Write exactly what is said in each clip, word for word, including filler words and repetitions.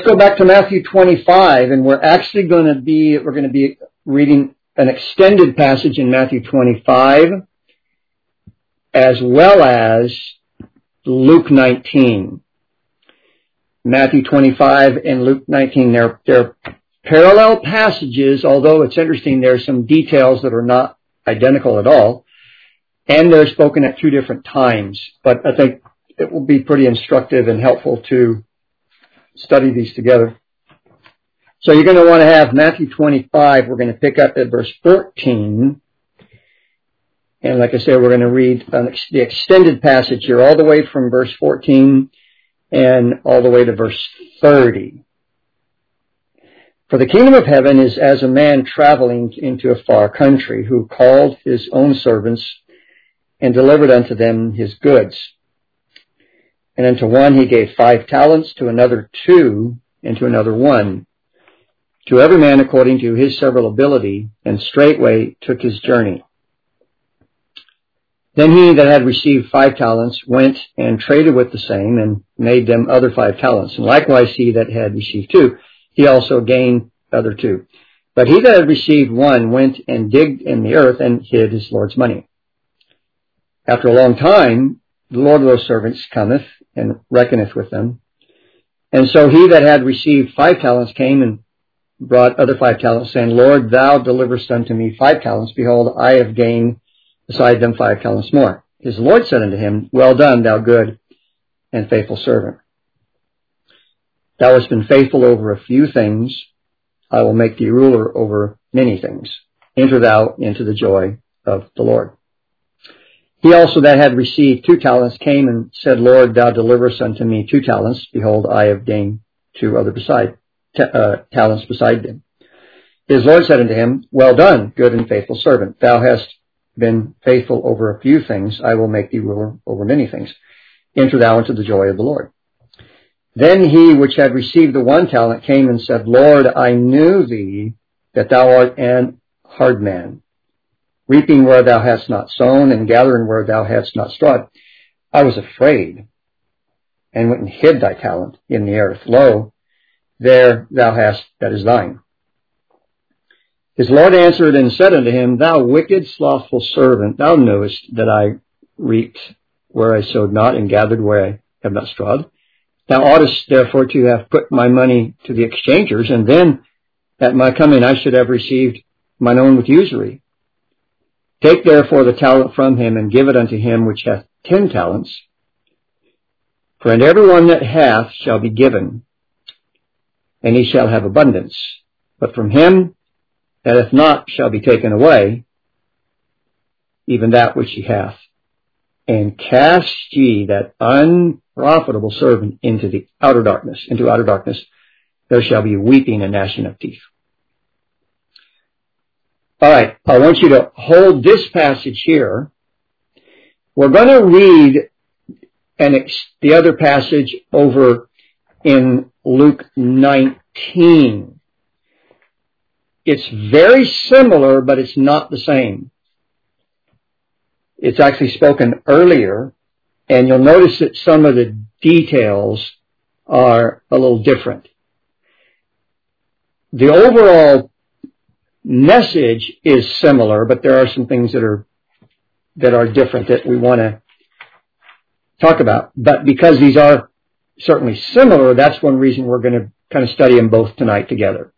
go back to Matthew twenty-five, and we're actually going to be, we're going to be reading an extended passage in Matthew twenty-five, as well as Luke nineteen. Matthew twenty-five and Luke nineteen, they're, they're parallel passages, although it's interesting, there's some details that are not identical at all, and they're spoken at two different times. But I think it will be pretty instructive and helpful to study these together. So you're going to want to have Matthew twenty-five. We're going to pick up at verse fourteen. And like I said, we're going to read an ex- the extended passage here all the way from verse fourteen and all the way to verse thirty. For the kingdom of heaven is as a man traveling into a far country, who called his own servants and delivered unto them his goods. And unto one he gave five talents, to another two, and to another one, to every man according to his several ability, and straightway took his journey. Then he that had received five talents went and traded with the same, and made them other five talents. And likewise he that had received two, he also gained other two. But he that had received one went and digged in the earth, and hid his Lord's money. After a long time, the Lord of those servants cometh, and reckoneth with them. And so he that had received five talents came and brought other five talents, saying, Lord, thou deliverest unto me five talents. Behold, I have gained beside them five talents more. His Lord said unto him, Well done, thou good and faithful servant. Thou hast been faithful over a few things. I will make thee ruler over many things. Enter thou into the joy of the Lord. He also that had received two talents came and said, Lord, thou deliverest unto me two talents. Behold, I have gained two other beside, t- uh, talents beside them. His Lord said unto him, Well done, good and faithful servant. Thou hast been faithful over a few things. I will make thee ruler over many things. Enter thou into the joy of the Lord. Then he which had received the one talent came and said, Lord, I knew thee that thou art an hard man, reaping where thou hast not sown, and gathering where thou hast not strawed. I was afraid, and went and hid thy talent in the earth. Lo, there thou hast that is thine. His Lord answered and said unto him, Thou wicked, slothful servant, thou knowest that I reaped where I sowed not, and gathered where I have not strawed. Thou oughtest therefore to have put my money to the exchangers, and then at my coming I should have received mine own with usury. Take therefore the talent from him, and give it unto him which hath ten talents. For unto every one that hath shall be given, and he shall have abundance. But from him that hath not shall be taken away, even that which he hath. And cast ye that unprofitable servant into the outer darkness, into outer darkness. There shall be weeping and gnashing of teeth. All right, I want you to hold this passage here. We're going to read an ex- the other passage over in Luke nineteen. It's very similar, but it's not the same. It's actually spoken earlier, and you'll notice that some of the details are a little different. The overall message is similar, but there are some things that are that are different that we want to talk about. But because these are certainly similar, that's one reason we're going to kind of study them both tonight together.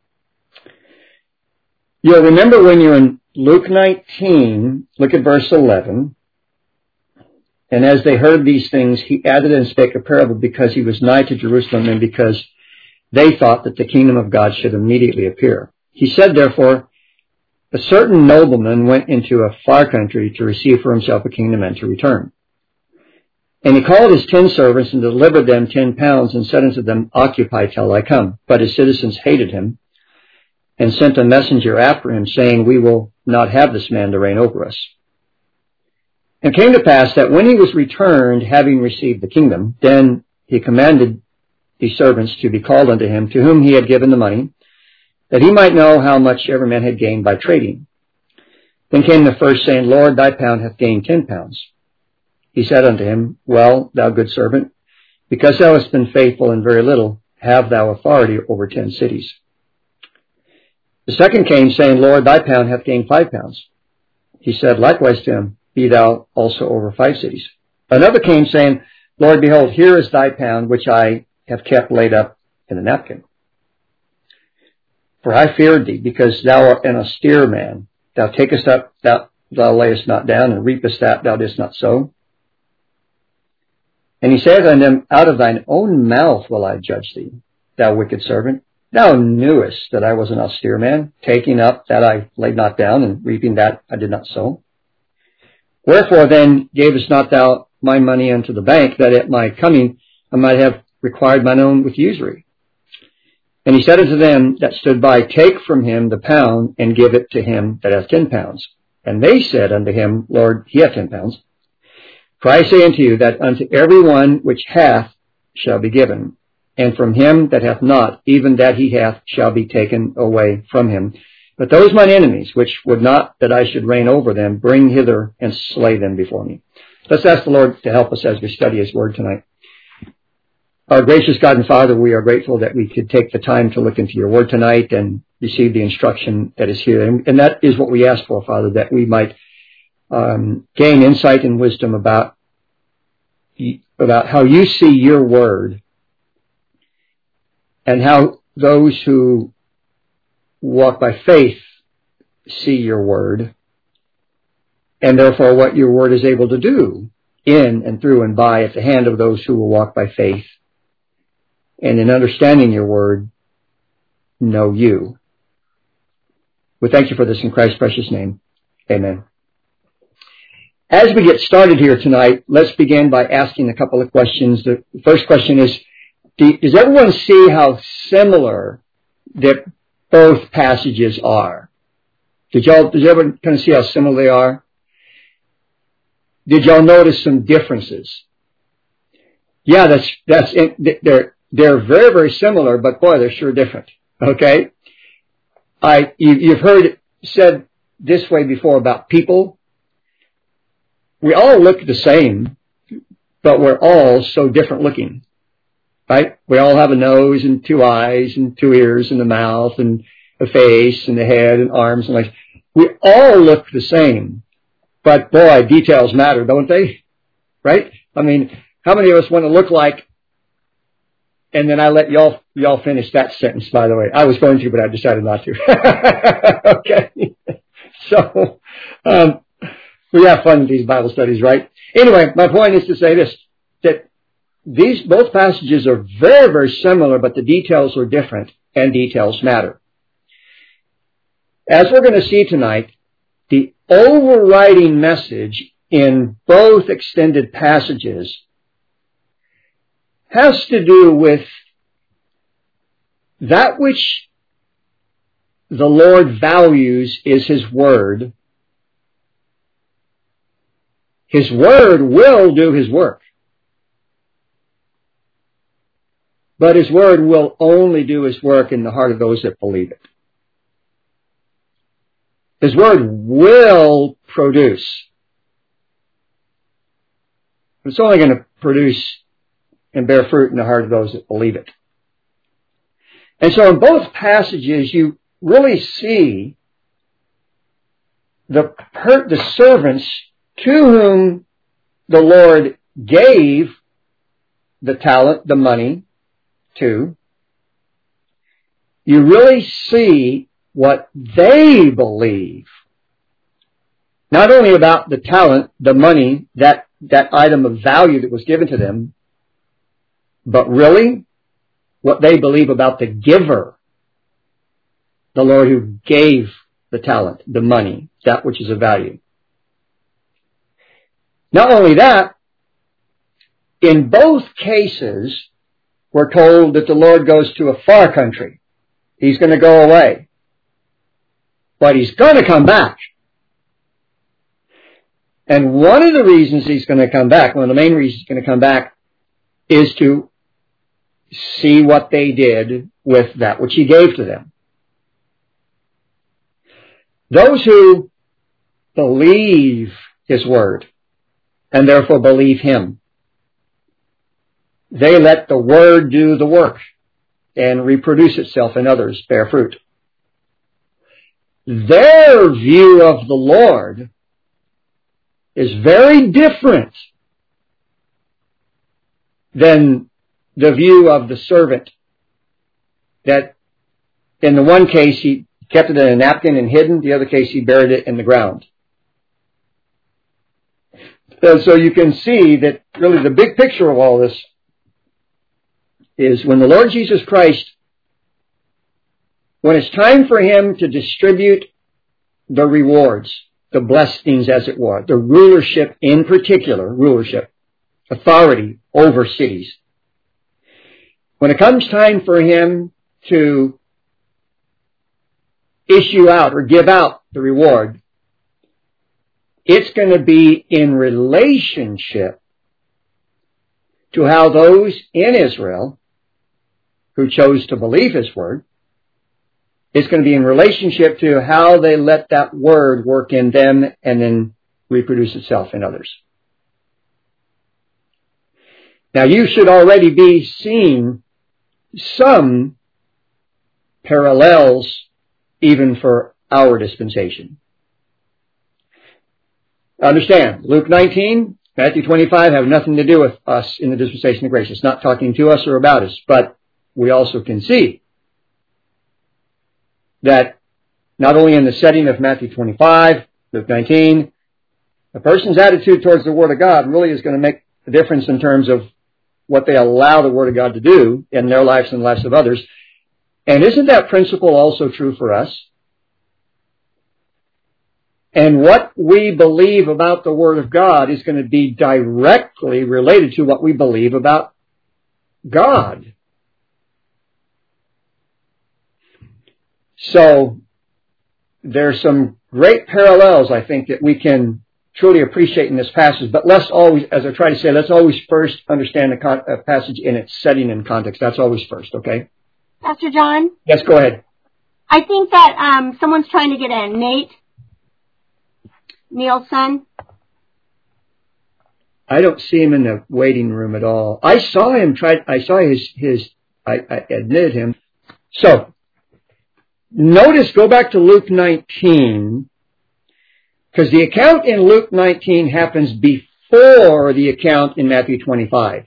You'll remember when you're in Luke nineteen, look at verse eleven. And as they heard these things, he added and spake a parable, because he was nigh to Jerusalem, and because they thought that the kingdom of God should immediately appear. He said, therefore, a certain nobleman went into a far country to receive for himself a kingdom and to return. And he called his ten servants and delivered them ten pounds, and said unto them, Occupy till I come. But his citizens hated him, and sent a messenger after him, saying, We will not have this man to reign over us. And it came to pass that when he was returned, having received the kingdom, then he commanded the servants to be called unto him, to whom he had given the money, that he might know how much every man had gained by trading. Then came the first, saying, Lord, thy pound hath gained ten pounds. He said unto him, Well, thou good servant, because thou hast been faithful in very little, have thou authority over ten cities. The second came, saying, Lord, thy pound hath gained five pounds. He said likewise to him, be thou also over five cities. Another came, saying, Lord, behold, here is thy pound, which I have kept laid up in a napkin. For I feared thee, because thou art an austere man. Thou takest up, thou, thou layest not down, and reapest that thou didst not sow. And he saith unto them, out of thine own mouth will I judge thee, thou wicked servant. Thou knewest that I was an austere man, taking up that I laid not down, and reaping that I did not sow. Wherefore then gavest not thou my money unto the bank, that at my coming I might have required mine own with usury? And he said unto them that stood by, take from him the pound, and give it to him that hath ten pounds. And they said unto him, Lord, he hath ten pounds. For I say unto you, that unto every one which hath shall be given, and from him that hath not, even that he hath shall be taken away from him. But those mine enemies, which would not that I should reign over them, bring hither and slay them before me. Let's ask the Lord to help us as we study his word tonight. Our gracious God and Father, we are grateful that we could take the time to look into your word tonight and receive the instruction that is here. And, and that is what we ask for, Father, that we might um, gain insight and wisdom about, about how you see your word, and how those who walk by faith see your word, and therefore what your word is able to do in and through and by at the hand of those who will walk by faith, and in understanding your word, know you. We thank you for this in Christ's precious name. Amen. As we get started here tonight, let's begin by asking a couple of questions. The first question is, does everyone see how similar that both passages are? Did y'all, did you ever kind of see how similar they are? Did y'all notice some differences? Yeah, that's, that's, they're, they're very, very similar, but boy, they're sure different. Okay? I, you, you've heard it said this way before about people. We all look the same, but we're all so different looking. Right? We all have a nose and two eyes and two ears and a mouth and a face and a head and arms and legs. We all look the same, but boy, details matter, don't they? Right? I mean, how many of us want to look like, and then I let y'all, y'all finish that sentence, by the way. I was going to, but I decided not to. Okay. So, um, we have fun with these Bible studies, right? Anyway, my point is to say this, that these, both passages are very, very similar, but the details are different, and details matter. As we're going to see tonight, the overriding message in both extended passages has to do with that which the Lord values is his word. His word will do his work. But his word will only do his work in the heart of those that believe it. His word will produce. It's only going to produce and bear fruit in the heart of those that believe it. And so in both passages, you really see the, the servants to whom the Lord gave the talent, the money, to. You really see what they believe. Not only about the talent, the money, that, that item of value that was given to them, but really what they believe about the giver, the Lord who gave the talent, the money, that which is of value. Not only that, in both cases, we're told that the Lord goes to a far country. He's going to go away. But he's going to come back. And one of the reasons he's going to come back, one of the main reasons he's going to come back, is to see what they did with that which he gave to them. Those who believe his word, and therefore believe him, they let the word do the work. and reproduce itself in others, bear fruit. Their view of the Lord is very different than the view of the servant, that in the one case he kept it in a napkin and hidden, the other case he buried it in the ground. And so you can see that really the big picture of all this is when the Lord Jesus Christ, when it's time for Him to distribute the rewards, the blessings as it were, the rulership in particular, rulership, authority over cities. When it comes time for Him to issue out or give out the reward, it's going to be in relationship to how those in Israel who chose to believe His word, it's going to be in relationship to how they let that word work in them and then reproduce itself in others. Now you should already be seeing some parallels even for our dispensation. Understand, Luke nineteen, Matthew twenty-five have nothing to do with us in the dispensation of grace. It's not talking to us or about us, but we also can see that not only in the setting of Matthew twenty-five, Luke nineteen, a person's attitude towards the Word of God really is going to make a difference in terms of what they allow the Word of God to do in their lives and the lives of others. And isn't that principle also true for us? And what we believe about the Word of God is going to be directly related to what we believe about God. So there's some great parallels, I think, that we can truly appreciate in this passage. But let's always, as I try to say, let's always first understand the con- uh, passage in its setting and context. That's always first, okay? Pastor John? Yes, go ahead. I think that um, someone's trying to get in. Nate? Neil's son? I don't see him in the waiting room at all. I saw him try, I saw his, his, I, I admitted him. So, notice, go back to Luke nineteen, because the account in Luke nineteen happens before the account in Matthew twenty-five.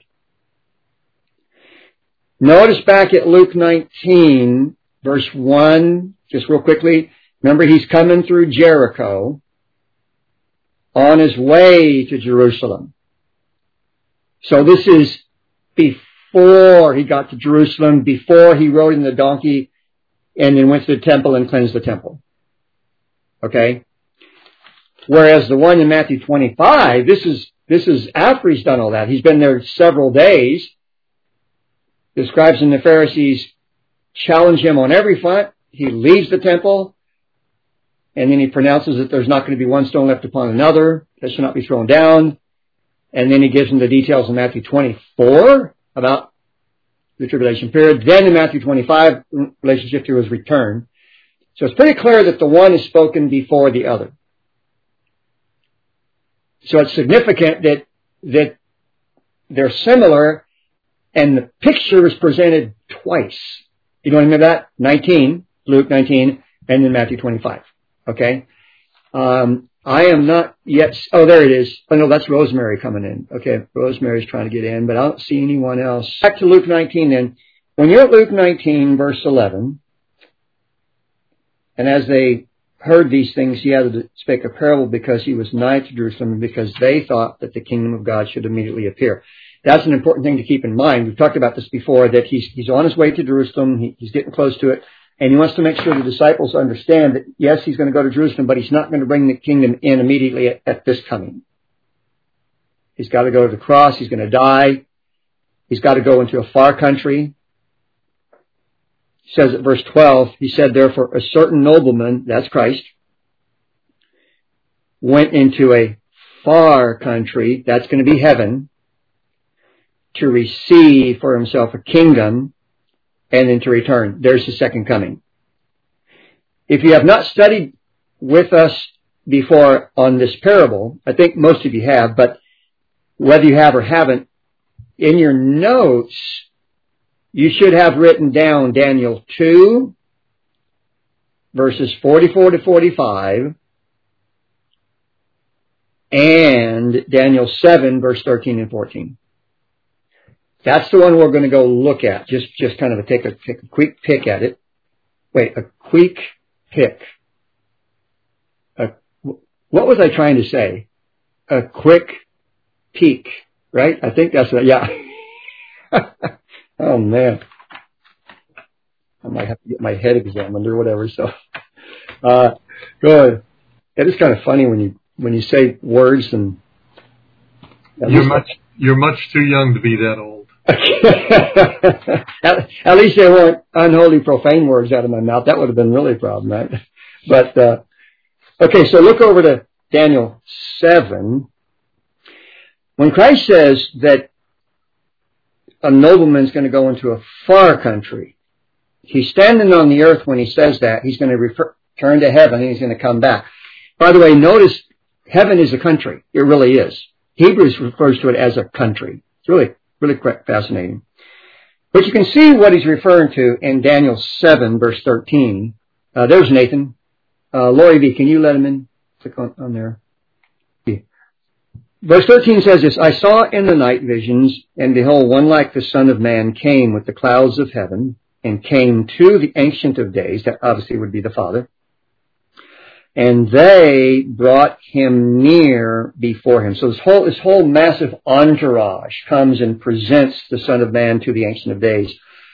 Notice back at Luke nineteen, verse one, just real quickly. Remember, he's coming through Jericho on his way to Jerusalem. So this is before he got to Jerusalem, before he rode in the donkey and then went to the temple and cleansed the temple. Okay? Whereas the one in Matthew twenty-five, this is, this is after he's done all that. He's been there several days. The scribes and the Pharisees challenge him on every front. He leaves the temple, and then he pronounces that there's not going to be one stone left upon another that shall not be thrown down. And then he gives them the details in Matthew twenty-four about the tribulation period. Then in Matthew twenty-five, in relationship to his return. So it's pretty clear that the one is spoken before the other. So it's significant that, that they're similar, and the picture is presented twice. You know what I mean by that? nineteen, Luke nineteen, and then Matthew twenty-five. Okay? Um, I am not yet, oh, there it is. Oh, no, that's Rosemary coming in. Okay, Rosemary's trying to get in, but I don't see anyone else. Back to Luke nineteen then. When you're at Luke nineteen, verse eleven, and as they heard these things, he had to speak a parable because he was nigh to Jerusalem and because they thought that the kingdom of God should immediately appear. That's an important thing to keep in mind. We've talked about this before, that he's, he's on his way to Jerusalem. He, he's getting close to it. And he wants to make sure the disciples understand that, yes, he's going to go to Jerusalem, but he's not going to bring the kingdom in immediately at, at this coming. He's got to go to the cross. He's going to die. He's got to go into a far country. He says at verse twelve, he said, therefore, a certain nobleman, that's Christ, went into a far country, that's going to be heaven, to receive for himself a kingdom, and then to return. There's the second coming. If you have not studied with us before on this parable, I think most of you have, but whether you have or haven't, in your notes, you should have written down Daniel two, verses forty-four to forty-five, and Daniel seven, verse thirteen and fourteen. That's the one we're going to go look at. Just, just kind of a take a, take a quick pick at it. Wait, a quick pick. A, what was I trying to say? A quick peek, right? I think that's what, yeah. Oh man. I might have to get my head examined or whatever, so. Uh, go ahead. It is kind of funny when you, when you say words and. You're much, you're much too young to be that old. at, at least they weren't unholy, profane words out of my mouth. That would have been really a problem, right? But, uh, okay, so look over to Daniel seven. When Christ says that a nobleman's going to go into a far country, he's standing on the earth when he says that. He's going to refer, return to heaven and he's going to come back. By the way, notice heaven is a country. It really is. Hebrews refers to it as a country. It's really Really quite fascinating. But you can see what he's referring to in Daniel seven, verse thirteen. Uh, there's Nathan. Uh, Lori B., can you let him in? Click on, on there. Yeah. Verse thirteen says this, I saw in the night visions, and behold, one like the Son of Man came with the clouds of heaven, and came to the Ancient of Days. That obviously would be the Father. And they brought him near before him. So this whole, this whole massive entourage comes and presents the Son of Man to the Ancient of Days.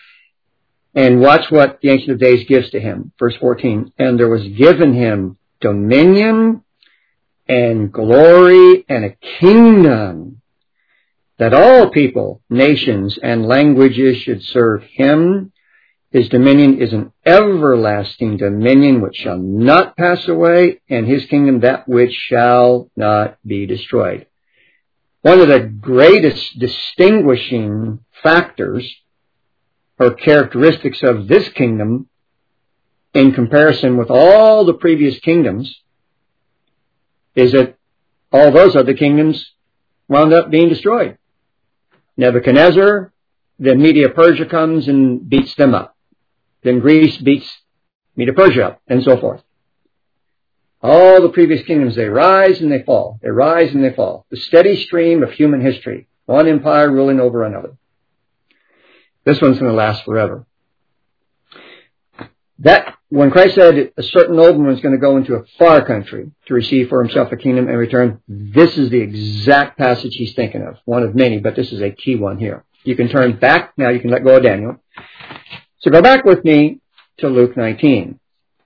And watch what the Ancient of Days gives to him. Verse fourteen. And there was given him dominion and glory and a kingdom, that all people, nations, and languages should serve him. His dominion is an everlasting dominion which shall not pass away, and his kingdom that which shall not be destroyed. One of the greatest distinguishing factors or characteristics of this kingdom in comparison with all the previous kingdoms is that all those other kingdoms wound up being destroyed. Nebuchadnezzar, the Media-Persia comes and beats them up. Then Greece beats Medo-Persia up, and so forth. All the previous kingdoms, they rise and they fall. They rise and they fall. The steady stream of human history. One empire ruling over another. This one's going to last forever. That, when Christ said a certain nobleman is going to go into a far country to receive for himself a kingdom and return, this is the exact passage he's thinking of. One of many, but this is a key one here. You can turn back. Now you can let go of Daniel. So go back with me to Luke nineteen.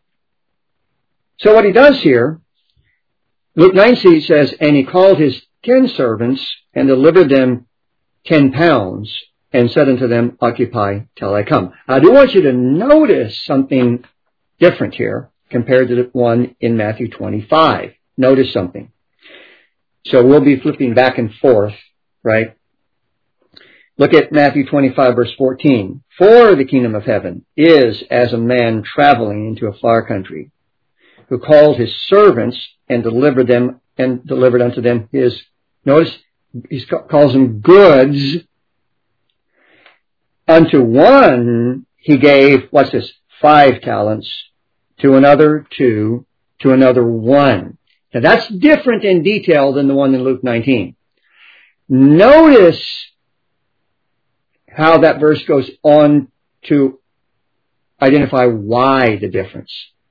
So what he does here, Luke nineteen says, and he called his ten servants and delivered them ten pounds and said unto them, occupy till I come. I do want you to notice something different here compared to the one in Matthew twenty-five. Notice something. So we'll be flipping back and forth, right? Look at Matthew twenty-five, verse fourteen. For the kingdom of heaven is as a man traveling into a far country, who called his servants and delivered them and delivered unto them his, notice, he calls them goods. Unto one he gave, what's this, five talents, to another two, to another one. Now that's different in detail than the one in Luke nineteen. Notice how that verse goes on to identify why the difference.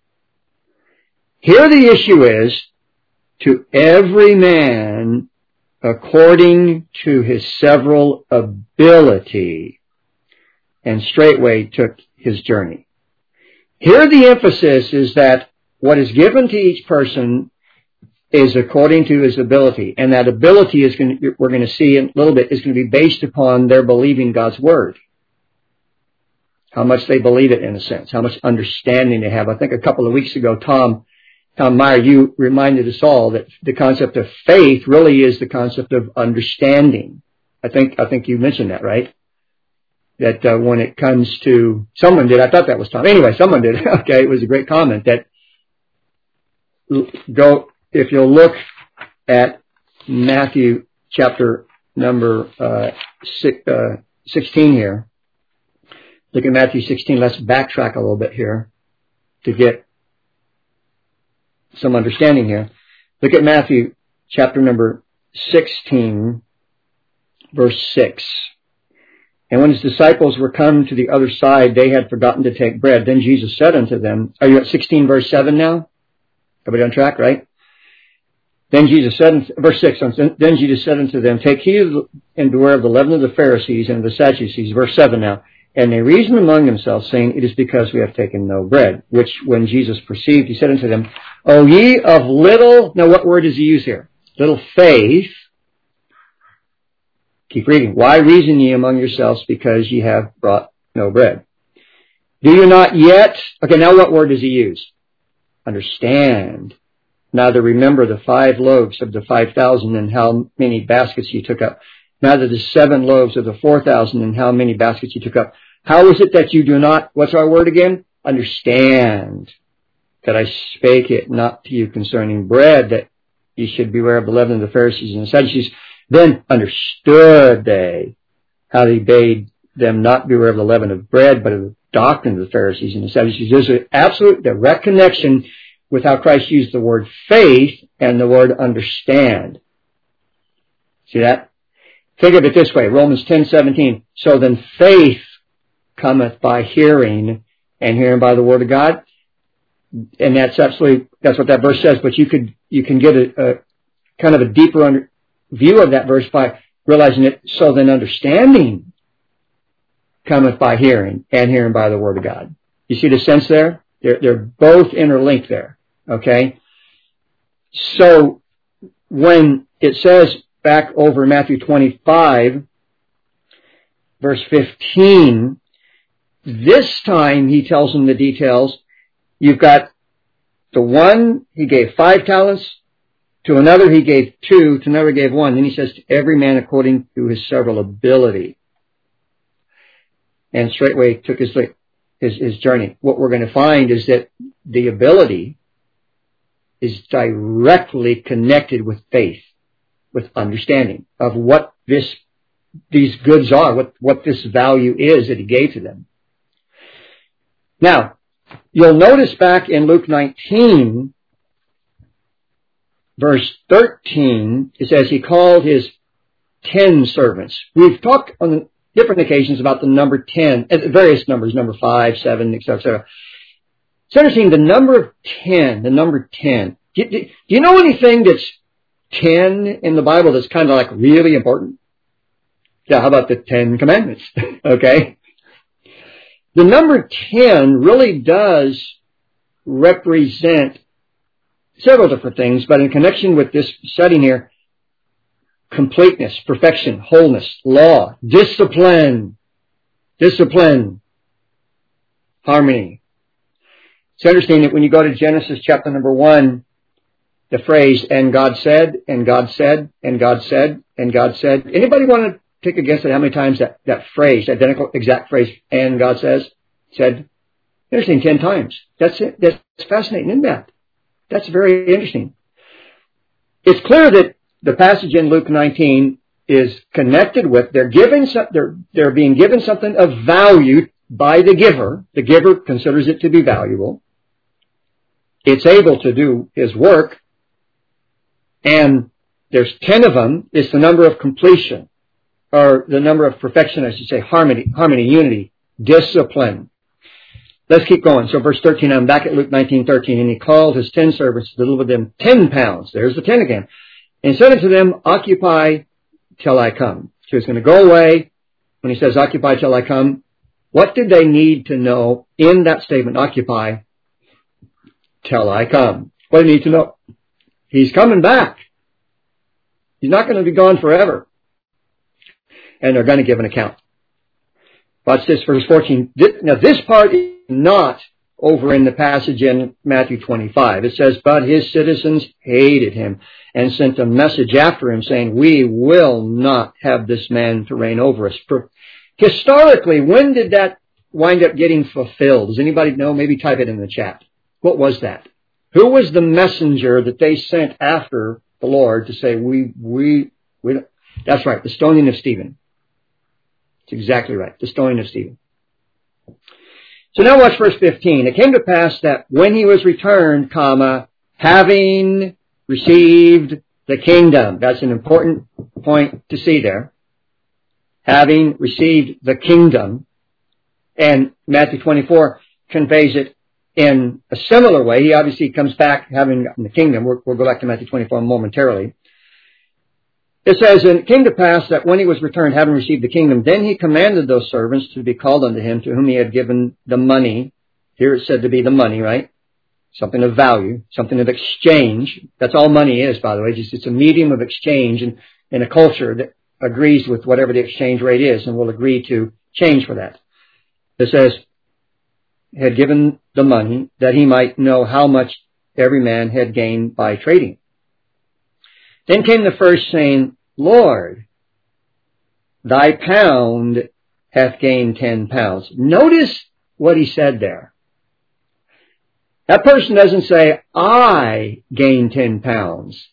Here the issue is, to every man according to his several ability, and straightway took his journey. Here the emphasis is that what is given to each person is according to his ability. And that ability is going to, we're going to see in a little bit, is going to be based upon their believing God's Word. How much they believe it in a sense. How much understanding they have. I think a couple of weeks ago, Tom, Tom Meyer, you reminded us all that the concept of faith really is the concept of understanding. I think, I think you mentioned that, right? That uh, when it comes to, someone did, I thought that was Tom. Anyway, someone did. Okay, it was a great comment that go, if you'll look at Matthew chapter number uh, six, uh, sixteen here, Look at Matthew sixteen. Let's backtrack a little bit here to get some understanding here. Look at Matthew chapter number sixteen, verse six. And when his disciples were come to the other side, they had forgotten to take bread. Then Jesus said unto them, are you at sixteen, verse seven now? Everybody on track, right? Then Jesus said, verse six, then Jesus said unto them, take heed and beware of the leaven of the Pharisees and of the Sadducees. Verse seven now. And they reasoned among themselves, saying, it is because we have taken no bread. Which when Jesus perceived, he said unto them, O ye of little, now what word does he use here? Little faith. Keep reading. Why reason ye among yourselves because ye have brought no bread? Do you not yet? Okay, now what word does he use? Understand. Neither remember the five loaves of the five thousand and how many baskets you took up. Neither the seven loaves of the four thousand and how many baskets you took up. How is it that you do not, what's our word again? Understand that I spake it not to you concerning bread, that you should beware of the leaven of the Pharisees and the Sadducees. Then understood they how he bade them not beware of the leaven of bread, but of the doctrine of the Pharisees and the Sadducees. There's an absolute direct connection with how Christ used the word faith and the word understand. See that? Think of it this way, Romans ten seventeen. So then faith cometh by hearing, and hearing by the word of God. And that's absolutely, that's what that verse says, but you could, you can get a, a kind of a deeper under, view of that verse by realizing it. So then understanding cometh by hearing, and hearing by the word of God. You see the sense there? They're, they're both interlinked there. Okay? So when it says back over Matthew twenty-five, verse fifteen, this time he tells them the details. You've got the one, he gave five talents. To another he gave two. To another he gave one. Then he says, to every man according to his several ability. And straightway took his, his, his journey. What we're going to find is that the ability is directly connected with faith, with understanding of what this, these goods are, what, what this value is that he gave to them. Now, you'll notice back in Luke nineteen, verse thirteen, it says he called his ten servants. We've talked on different occasions about the number ten, various numbers, number five, seven, et cetera, et cetera. It's interesting, the number of ten, the number ten. Do, do, do you know anything that's ten in the Bible that's kind of like really important? Yeah, how about the Ten Commandments? Okay. The number ten really does represent several different things, but in connection with this setting here, completeness, perfection, wholeness, law, discipline, discipline, harmony. It's interesting that when you go to Genesis chapter number one, the phrase, and God said, and God said, and God said, and God said. Anybody want to take a guess at how many times that, that phrase, identical exact phrase, and God says, said? Interesting, ten times. That's it. That's fascinating, isn't that? That's very interesting. It's clear that the passage in Luke nineteen is connected with, they're giving, they're, they're being given something of value by the giver. The giver considers it to be valuable. It's able to do his work. And there's ten of them. It's the number of completion, or the number of perfection, I should say, harmony, harmony, unity, discipline. Let's keep going. So verse thirteen, I'm back at Luke nineteen thirteen, and he called his ten servants to deliver them ten pounds. There's the ten again. And said unto them, occupy till I come. So he's going to go away. When he says occupy till I come, what did they need to know in that statement, occupy till I come? What do they need to know? He's coming back. He's not going to be gone forever. And they're going to give an account. Watch this, verse fourteen. Now this part is not over in the passage in Matthew twenty-five. It says, but his citizens hated him and sent a message after him saying, we will not have this man to reign over us. Historically, when did that wind up getting fulfilled? Does anybody know? Maybe type it in the chat. What was that? Who was the messenger that they sent after the Lord to say, we, we, we don't? That's right, the stoning of Stephen. It's exactly right, the stoning of Stephen. So now watch verse fifteen. It came to pass that when he was returned, comma, having received the kingdom. That's an important point to see there. Having received the kingdom. And Matthew twenty-four conveys it in a similar way. He obviously comes back having gotten the kingdom. We'll, we'll go back to Matthew twenty-four momentarily. It says, and it came to pass that when he was returned, having received the kingdom, then he commanded those servants to be called unto him, to whom he had given the money. Here it's said to be the money, right? Something of value, something of exchange. That's all money is, by the way. Just it's a medium of exchange in, in a culture that agrees with whatever the exchange rate is and will agree to change for that. It says, had given the money that he might know how much every man had gained by trading. Then came the first, saying, Lord, thy pound hath gained ten pounds. Notice what he said there. That person doesn't say, I gained ten pounds.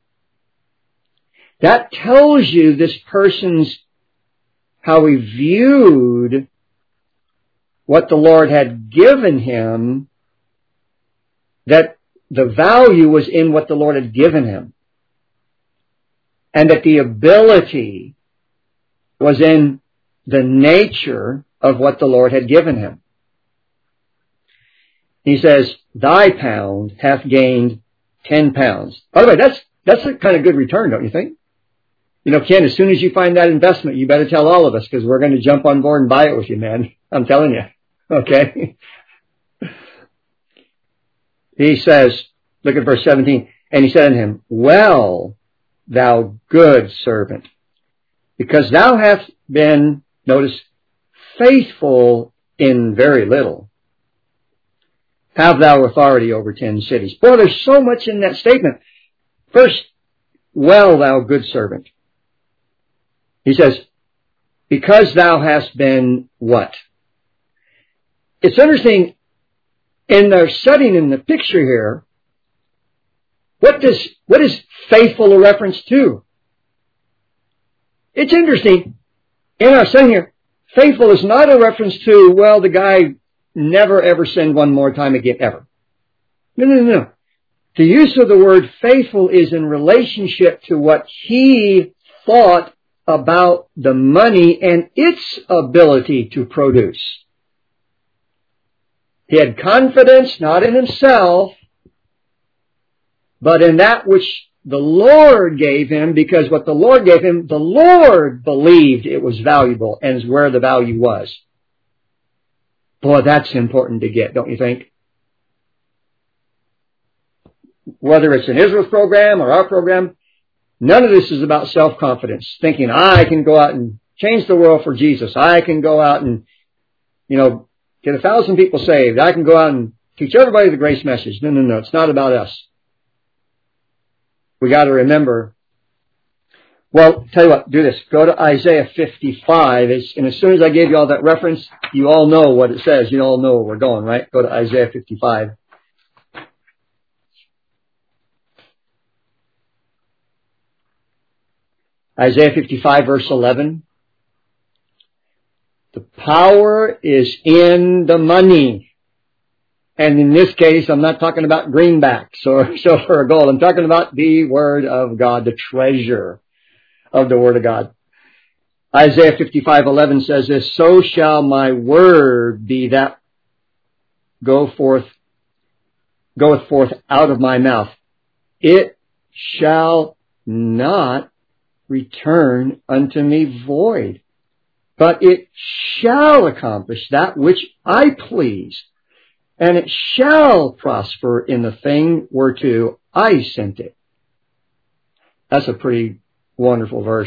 That tells you this person's, how he viewed what the Lord had given him, that the value was in what the Lord had given him. And that the ability was in the nature of what the Lord had given him. He says, thy pound hath gained ten pounds. By the way, that's, that's a kind of good return, don't you think? You know, Ken, as soon as you find that investment, you better tell all of us, because we're going to jump on board and buy it with you, man. I'm telling you. Okay? He says, look at verse seventeen, and he said unto him, well, thou good servant, because thou hast been, notice, faithful in very little, have thou authority over ten cities. Boy, there's so much in that statement. First, well, thou good servant. He says, because thou hast been what? It's interesting, in the setting, in the picture here, What does, what is faithful a reference to? It's interesting. In our saying here, faithful is not a reference to, well, the guy never ever sinned one more time again, ever. No, no, no, no. The use of the word faithful is in relationship to what he thought about the money and its ability to produce. He had confidence not in himself, but in that which the Lord gave him, because what the Lord gave him, the Lord believed it was valuable and is where the value was. Boy, that's important to get, don't you think? Whether it's in Israel's program or our program, none of this is about self-confidence, thinking I can go out and change the world for Jesus. I can go out and, you know, get a thousand people saved. I can go out and teach everybody the grace message. No, no, no. It's not about us. We got to remember. Well, tell you what, do this. Go to Isaiah fifty-five. It's, and as soon as I gave you all that reference, you all know what it says. You all know where we're going, right? Go to Isaiah fifty-five. Isaiah fifty-five, verse eleven. The power is in the money. And in this case, I'm not talking about greenbacks or silver or gold. I'm talking about the Word of God, the treasure of the Word of God. Isaiah fifty-five, eleven says this, so shall my word be that go forth, goeth forth out of my mouth. It shall not return unto me void, but it shall accomplish that which I please, and it shall prosper in the thing whereto I sent it. That's a pretty wonderful verse.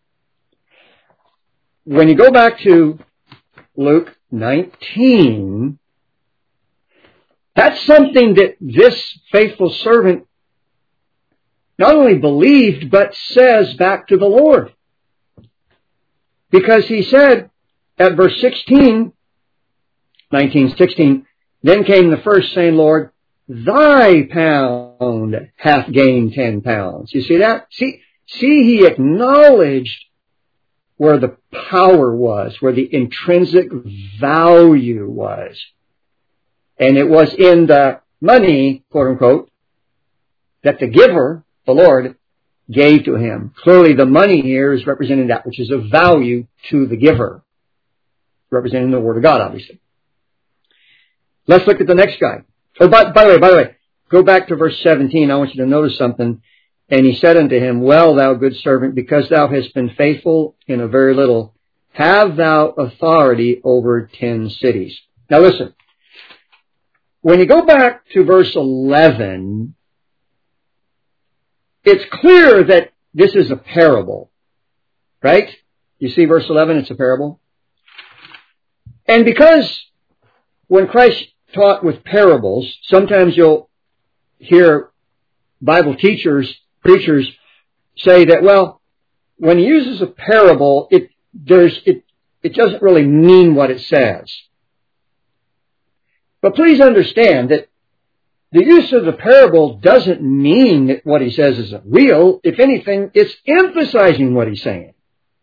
When you go back to Luke nineteen, that's something that this faithful servant not only believed, but says back to the Lord. Because he said at verse sixteen, nineteen sixteen, then came the first, saying, Lord, thy pound hath gained ten pounds. You see that? See, see, he acknowledged where the power was, where the intrinsic value was. And it was in the money, quote unquote, that the giver, the Lord, gave to him. Clearly the money here is representing that which is of value to the giver. Representing the Word of God, obviously. Let's look at the next guy. Oh, by, by the way, by the way, go back to verse seventeen. I want you to notice something. And he said unto him, Well, thou good servant, because thou hast been faithful in a very little, have thou authority over ten cities. Now listen. When you go back to verse eleven, it's clear that this is a parable. Right? You see verse eleven, it's a parable. And because when Christ taught with parables, sometimes you'll hear Bible teachers, preachers say that, well, when he uses a parable, it there's it it doesn't really mean what it says. But please understand that the use of the parable doesn't mean that what he says isn't real. If anything, it's emphasizing what he's saying.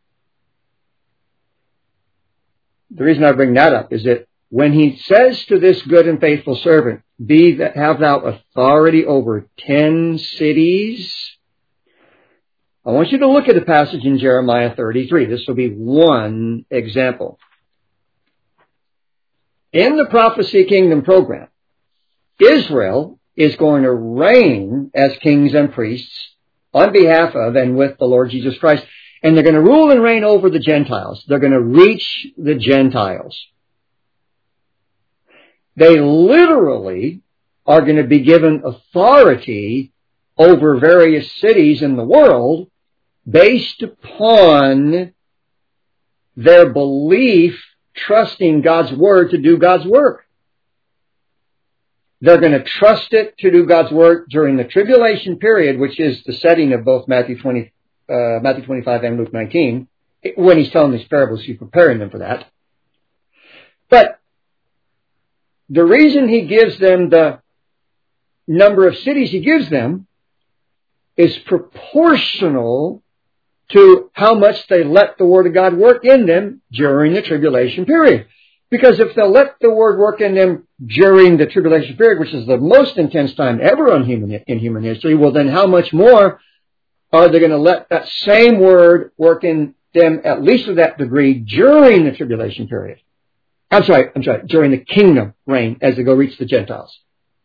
The reason I bring that up is that when he says to this good and faithful servant, be that have thou authority over ten cities, I want you to look at a passage in Jeremiah thirty-three. This will be one example. In the Prophecy Kingdom program, Israel is going to reign as kings and priests on behalf of and with the Lord Jesus Christ. And they're going to rule and reign over the Gentiles. They're going to reach the Gentiles. They literally are going to be given authority over various cities in the world based upon their belief, trusting God's Word to do God's work. They're going to trust it to do God's work during the tribulation period, which is the setting of both Matthew twenty, uh, Matthew twenty-five and Luke nineteen. When he's telling these parables, he's preparing them for that. But the reason he gives them the number of cities he gives them is proportional to how much they let the Word of God work in them during the tribulation period. Because if they'll let the Word work in them during the tribulation period, which is the most intense time ever on human, in human history, well then how much more are they going to let that same Word work in them, at least to that degree, during the tribulation period? I'm sorry, I'm sorry, during the kingdom reign as they go reach the Gentiles.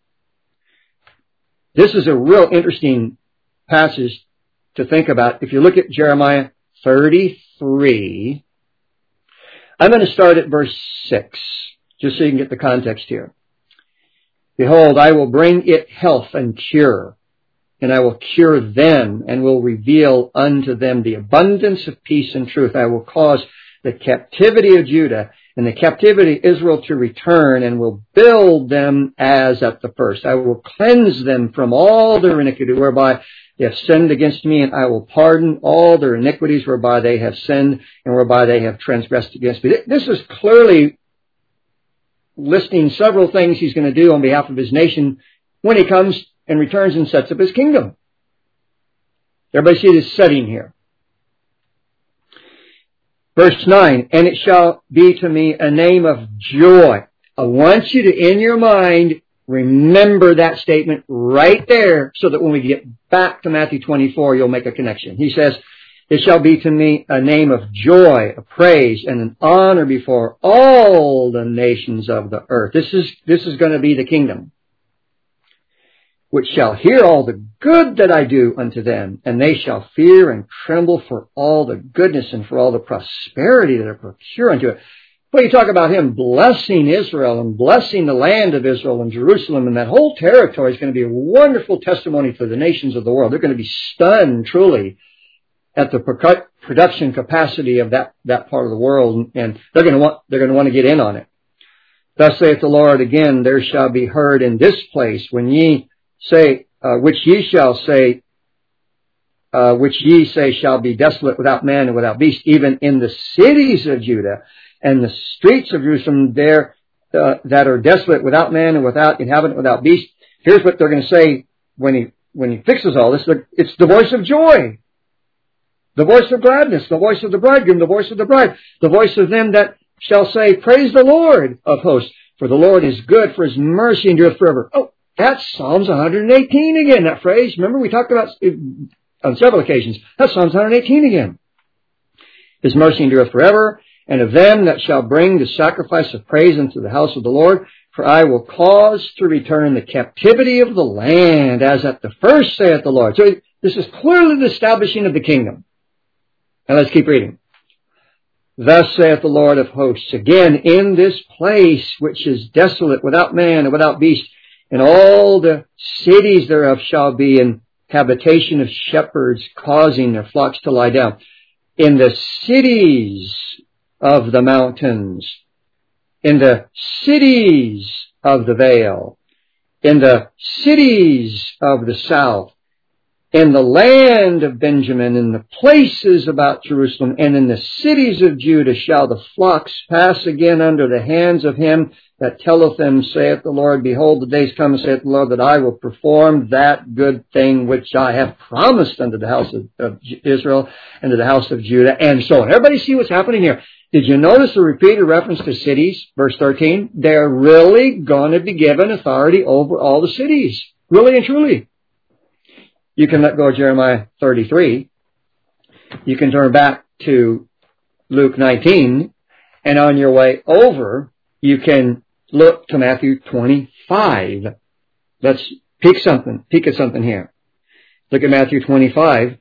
This is a real interesting passage to think about. If you look at Jeremiah thirty-three, I'm going to start at verse six, just so you can get the context here. Behold, I will bring it health and cure, and I will cure them, and will reveal unto them the abundance of peace and truth. I will cause the captivity of Judah and the captivity of Israel to return, and will build them as at the first. I will cleanse them from all their iniquity whereby they have sinned against me, and I will pardon all their iniquities whereby they have sinned and whereby they have transgressed against me. This is clearly listing several things he's going to do on behalf of his nation when he comes and returns and sets up his kingdom. Everybody see this setting here. Verse nine, and it shall be to me a name of joy. I want you to, in your mind, remember that statement right there so that when we get back to Matthew twenty-four, you'll make a connection. He says, it shall be to me a name of joy, a praise, and an honor before all the nations of the earth. This is, this is going to be the kingdom, which shall hear all the good that I do unto them, and they shall fear and tremble for all the goodness and for all the prosperity that I procure unto it. Well, you talk about him blessing Israel and blessing the land of Israel and Jerusalem, and that whole territory is going to be a wonderful testimony for the nations of the world. They're going to be stunned, truly, at the production capacity of that, that part of the world, and they're going to want, they're going to want to get in on it. Thus saith the Lord again, there shall be heard in this place when ye say, uh, which ye shall say, uh, which ye say shall be desolate without man and without beast, even in the cities of Judah and the streets of Jerusalem there, uh, that are desolate without man and without inhabitant, without beast. Here's what they're going to say when he, when he fixes all this. It's the voice of joy. The voice of gladness, the voice of the bridegroom, the voice of the bride, the voice of them that shall say, praise the Lord of hosts, for the Lord is good, for his mercy endureth forever. Oh, that's Psalms one eighteen again, that phrase. Remember we talked about on several occasions. That's Psalms one eighteen again. His mercy endureth forever, and of them that shall bring the sacrifice of praise unto the house of the Lord, for I will cause to return the captivity of the land, as at the first saith the Lord. So this is clearly the establishing of the kingdom. Now let's keep reading. Thus saith the Lord of hosts, again, in this place which is desolate, without man and without beast, and all the cities thereof shall be an habitation of shepherds, causing their flocks to lie down. In the cities of the mountains, in the cities of the vale, in the cities of the south, in the land of Benjamin, in the places about Jerusalem, and in the cities of Judah shall the flocks pass again under the hands of him that telleth them, saith the Lord, behold, the days come, saith the Lord, that I will perform that good thing which I have promised unto the house of, of Israel and to the house of Judah, and so on. Everybody see what's happening here? Did you notice the repeated reference to cities? Verse thirteen. They're really going to be given authority over all the cities. Really and truly. You can let go of Jeremiah thirty-three. You can turn back to Luke nineteen. And on your way over, you can look to Matthew twenty-five. Let's peek something, peek at something here. Look at Matthew twenty-five.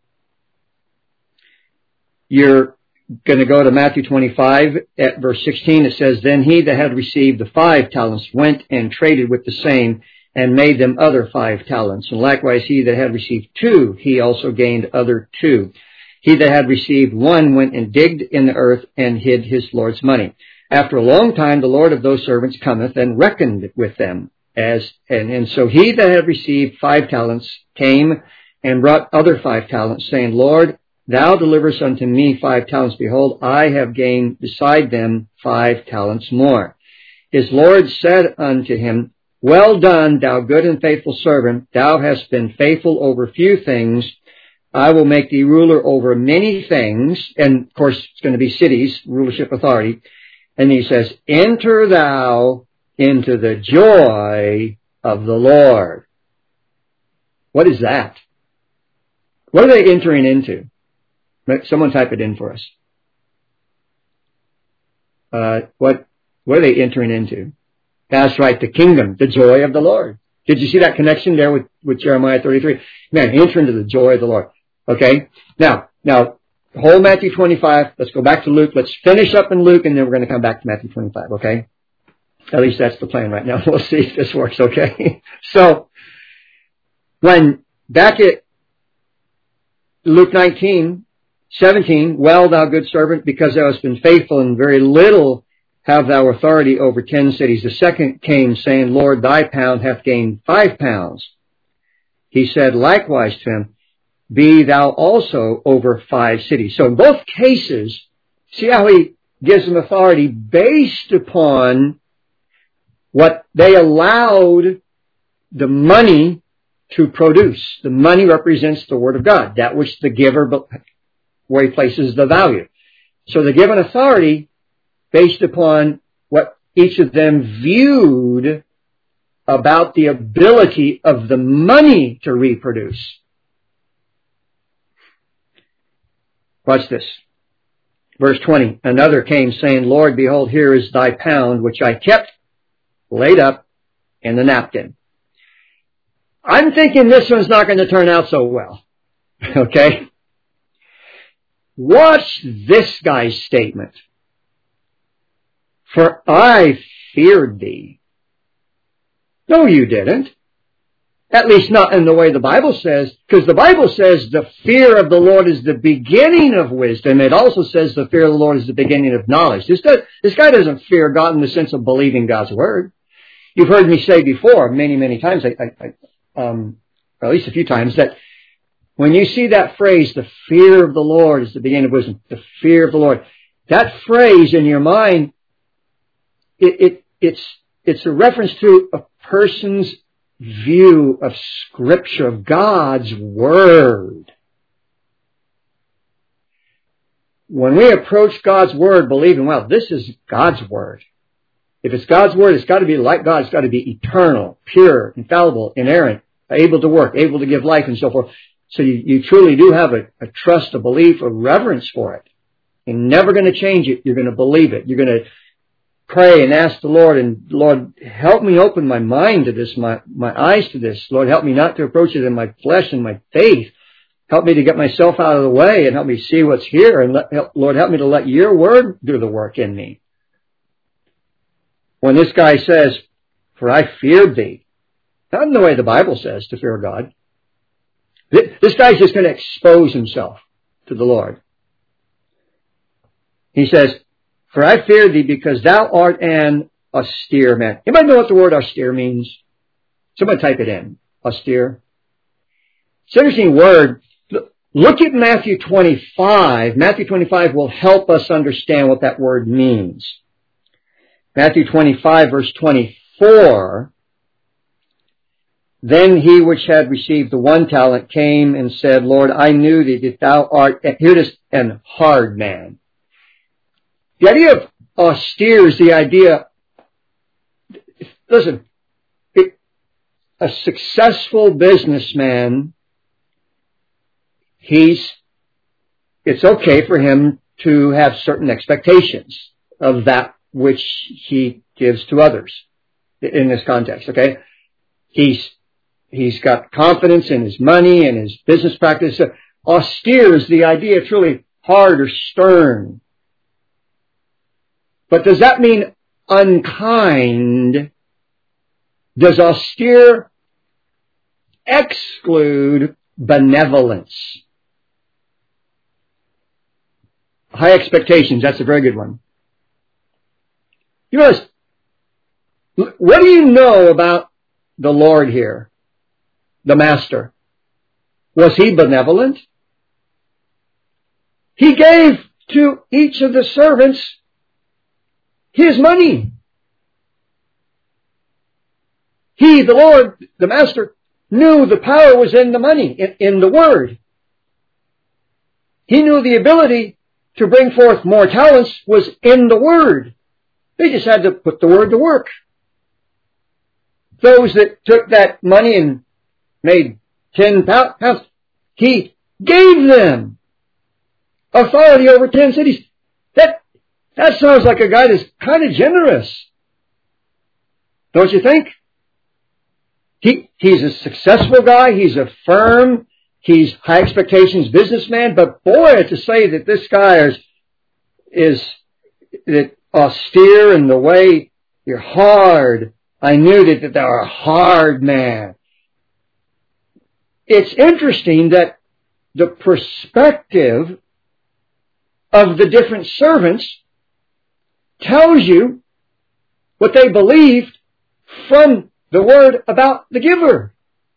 You're going to go to Matthew twenty-five at verse sixteen. It says, then he that had received the five talents went and traded with the same, and made them other five talents. And likewise he that had received two, he also gained other two. He that had received one went and digged in the earth and hid his Lord's money. After a long time the Lord of those servants cometh and reckoned with them. As and, and so he that had received five talents came and brought other five talents, saying, Lord, thou deliverest unto me five talents. Behold, I have gained beside them five talents more. His Lord said unto him, well done, thou good and faithful servant. Thou hast been faithful over few things. I will make thee ruler over many things. And of course, it's going to be cities, rulership, authority. And he says, enter thou into the joy of the Lord. What is that? What are they entering into? Someone type it in for us. Uh, what, what are they entering into? That's right, the kingdom, the joy of the Lord. Did you see that connection there with, with Jeremiah thirty-three? Man, enter into the joy of the Lord. Okay? Now, now, whole Matthew twenty-five, let's go back to Luke. Let's finish up in Luke, and then we're going to come back to Matthew twenty-five, okay? At least that's the plan right now. We'll see if this works, okay? So, when back at Luke nineteen, seventeen, well, thou good servant, because thou hast been faithful in very little, have thou authority over ten cities. The second came, saying, Lord, thy pound hath gained five pounds. He said likewise to him, be thou also over five cities. So in both cases, see how he gives them authority based upon what they allowed the money to produce. The money represents the Word of God, that which the giver, where he places the value. So they're given authority based upon what each of them viewed about the ability of the money to reproduce. Watch this. Verse twenty. Another came saying, Lord, behold, here is thy pound, which I kept laid up in the napkin. I'm thinking this one's not going to turn out so well. Okay? Watch this guy's statement. For I feared thee. No, you didn't. At least not in the way the Bible says, because the Bible says the fear of the Lord is the beginning of wisdom. It also says the fear of the Lord is the beginning of knowledge. This guy, this guy doesn't fear God in the sense of believing God's Word. You've heard me say before, many, many times, I, I, I, um, or at least a few times, that when you see that phrase, the fear of the Lord is the beginning of wisdom, the fear of the Lord, that phrase in your mind, It, it, it's, it's a reference to a person's view of Scripture, of God's Word. when we approach God's Word believing, well, this is God's Word. If it's God's Word, it's got to be like God. It's got to be eternal, pure, infallible, inerrant, able to work, able to give life, and so forth. So you, you truly do have a, a trust, a belief, a reverence for it. You're never going to change it. You're going to believe it. You're going to pray and ask the Lord, and Lord, help me open my mind to this, my, my eyes to this. Lord, help me not to approach it in my flesh and my faith. Help me to get myself out of the way and help me see what's here. And let, help, Lord, help me to let your word do the work in me. When this guy says, for I feared thee, not in the way the Bible says to fear God. This guy's just going to expose himself to the Lord. He says, for I feared thee because thou art an austere man. Anybody know what the word austere means? Somebody type it in. Austere. It's an interesting word. Look at Matthew twenty-five. Matthew twenty-five will help us understand what that word means. Matthew twenty-five, verse twenty-four. Then he which had received the one talent came and said, Lord, I knew thee that thou art, here it is, an hard man. The idea of austere is the idea, listen, it, a successful businessman, he's, it's okay for him to have certain expectations of that which he gives to others in this context, okay? He's, he's got confidence in his money and his business practice. Austere is the idea truly hard or stern. But does that mean unkind? Does austere exclude benevolence? High expectations, that's a very good one. You notice, what do you know about the Lord here? The Master. Was he benevolent? He gave to each of the servants his money. He, the Lord, the Master, knew the power was in the money, in, in the Word. He knew the ability to bring forth more talents was in the Word. They just had to put the Word to work. Those that took that money and made ten pounds, he gave them authority over ten cities. That That sounds like a guy that's kind of generous. Don't you think? He, he's a successful guy. He's a firm. He's high expectations businessman. But boy, to say that this guy is, is that austere in the way you're hard. I knew that, that thou art a hard man. It's interesting that the perspective of the different servants tells you what they believed from the word about the giver.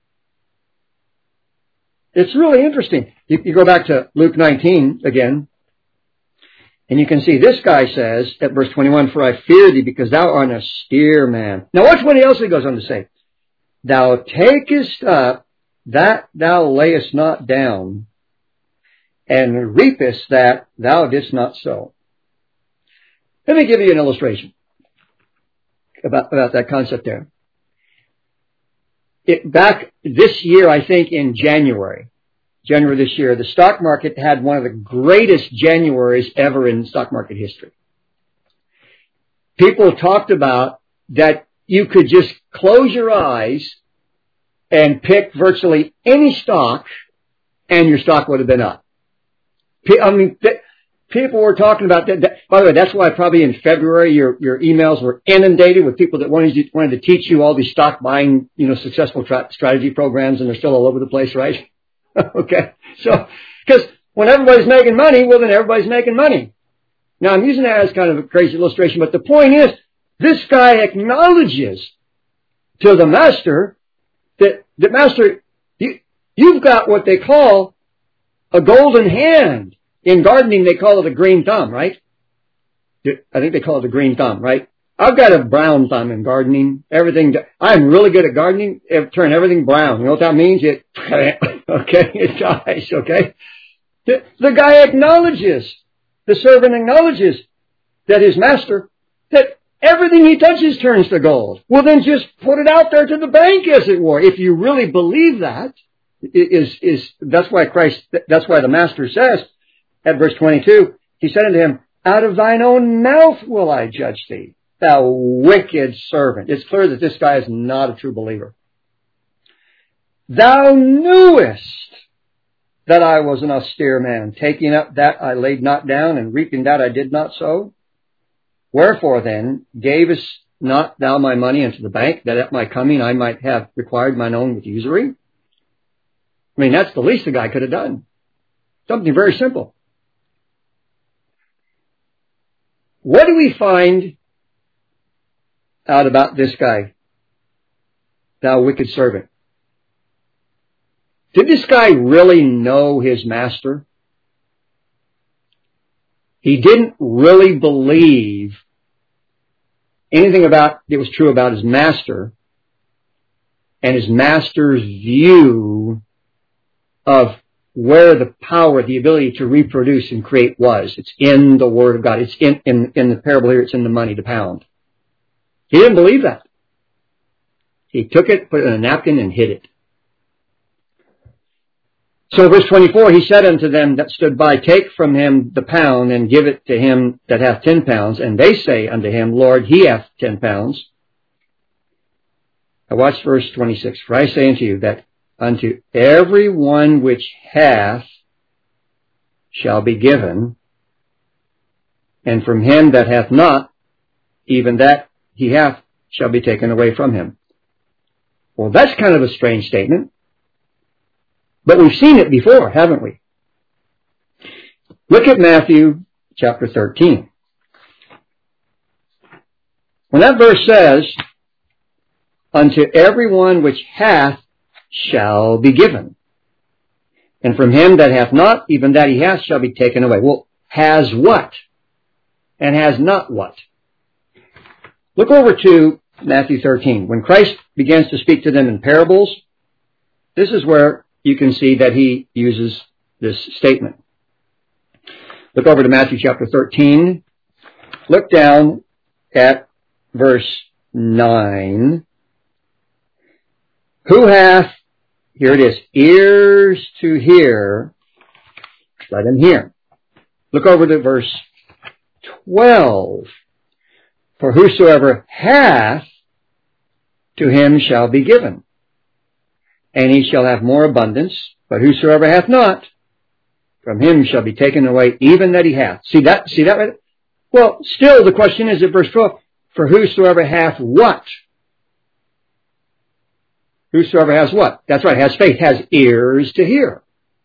It's really interesting. You, you go back to Luke nineteen again, and you can see this guy says at verse twenty-one, for I fear thee because thou art an austere man. Now watch what else he goes on to say. Thou takest up that thou layest not down, and reapest that thou didst not sow. Let me give you an illustration about, about that concept there. It, back this year, I think in January, January this year, the stock market had one of the greatest Januaries ever in stock market history. People talked about that you could just close your eyes and pick virtually any stock and your stock would have been up. I mean, th- people were talking about that. By the way, that's why probably in February your, your emails were inundated with people that wanted to, wanted to teach you all these stock buying, you know, successful tra- strategy programs, and they're still all over the place, right? Okay. So, because when everybody's making money, well then everybody's making money. Now I'm using that as kind of a crazy illustration, but the point is, this guy acknowledges to the master that, the master, you, you've got what they call a golden hand. In gardening, they call it a green thumb, right? I think they call it a green thumb, right? I've got a brown thumb in gardening. Everything, I'm really good at gardening. Turn everything brown. You know what that means? It, okay, it dies, okay? The, the guy acknowledges the servant acknowledges that his master, that everything he touches turns to gold. Well, then just put it out there to the bank, as it were. If you really believe that, is, is, that's why Christ, that's why the master says at verse twenty-two, he said unto him, out of thine own mouth will I judge thee, thou wicked servant. It's clear that this guy is not a true believer. Thou knewest that I was an austere man, taking up that I laid not down, and reaping that I did not sow. Wherefore then gavest not thou my money into the bank, that at my coming I might have required mine own with usury? I mean, that's the least the guy could have done. Something very simple. What do we find out about this guy, thou wicked servant? Did this guy really know his master? He didn't really believe anything about it was true about his master and his master's view of where the power, the ability to reproduce and create was. It's in the Word of God. It's in, in, in the parable here, it's in the money, the pound. He didn't believe that. He took it, put it in a napkin, and hid it. So verse twenty-four, he said unto them that stood by, take from him the pound, and give it to him that hath ten pounds. And they say unto him, Lord, he hath ten pounds. Now watch verse twenty-six. For I say unto you that unto every one which hath shall be given, and from him that hath not, even that he hath shall be taken away from him. Well, that's kind of a strange statement. But we've seen it before, haven't we? Look at Matthew chapter thirteen. When that verse says, unto everyone which hath shall be given, and from him that hath not, even that he hath shall be taken away. Well, has what? And has not what? Look over to Matthew thirteen. When Christ begins to speak to them in parables, this is where you can see that he uses this statement. Look over to Matthew chapter thirteen. Look down at verse nine. Who hath, here it is, ears to hear, let him hear. Look over to verse twelve. For whosoever hath, to him shall be given, and he shall have more abundance. But whosoever hath not, from him shall be taken away even that he hath. See that? See that right? Well, still the question is at verse twelve, for whosoever hath what? Whosoever has what? That's right, has faith, has ears to hear.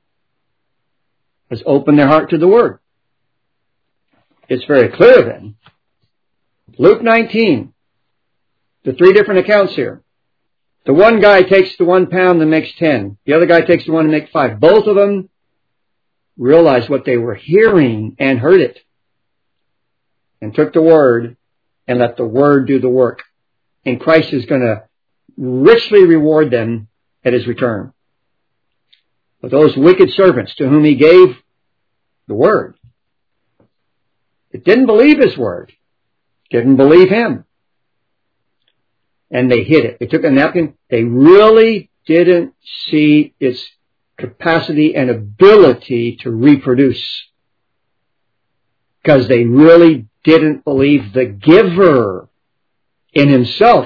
Has opened their heart to the Word. It's very clear then. Luke nineteen, the three different accounts here. The one guy takes the one pound and makes ten. The other guy takes the one and makes five. Both of them realized what they were hearing and heard it, and took the Word and let the Word do the work. And Christ is going to richly reward them at His return. But those wicked servants to whom He gave the Word, that didn't believe His Word, didn't believe Him, and they hid it. They took a napkin. They really didn't see its capacity and ability to reproduce, because they really didn't believe the giver in himself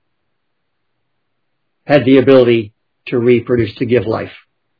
had the ability to reproduce, to give life.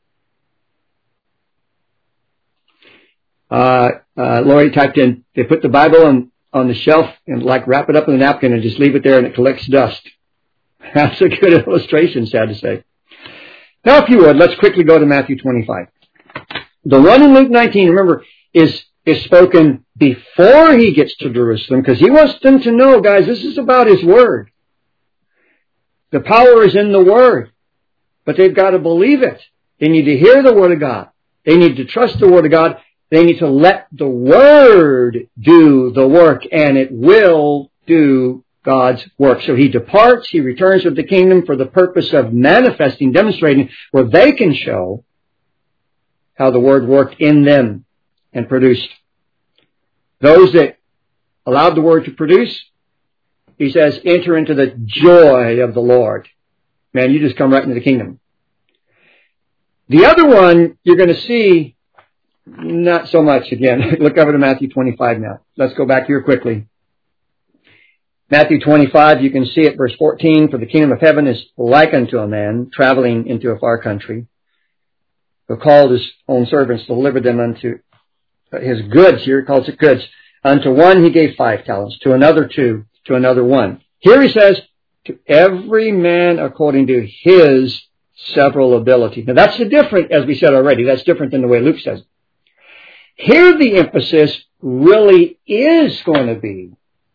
Uh, uh, Lori typed in, they put the Bible on, on the shelf and like wrap it up in a napkin and just leave it there and it collects dust. That's a good illustration, sad to say. Now, if you would, let's quickly go to Matthew twenty-five. The one in Luke nineteen, remember, is, is spoken before he gets to Jerusalem, because he wants them to know, guys, this is about his Word. The power is in the Word, but they've got to believe it. They need to hear the Word of God. They need to trust the Word of God. They need to let the Word do the work, and it will do God's work. So he departs, he returns with the kingdom for the purpose of manifesting, demonstrating, where they can show how the Word worked in them and produced Those that allowed the word to produce, he says, enter into the joy of the Lord. Man, you just come right into the kingdom. The other one you're going to see, not so much again. Look over to Matthew twenty-five now. Let's go back here quickly. Matthew twenty-five, you can see it, verse fourteen, for the kingdom of heaven is like unto a man traveling into a far country, who called his own servants to deliver them unto his goods. Here he calls it goods. Unto one he gave five talents, to another two, to another one. Here he says, to every man according to his several ability. Now that's the different, as we said already, that's different than the way Luke says it. Here the emphasis really is going to be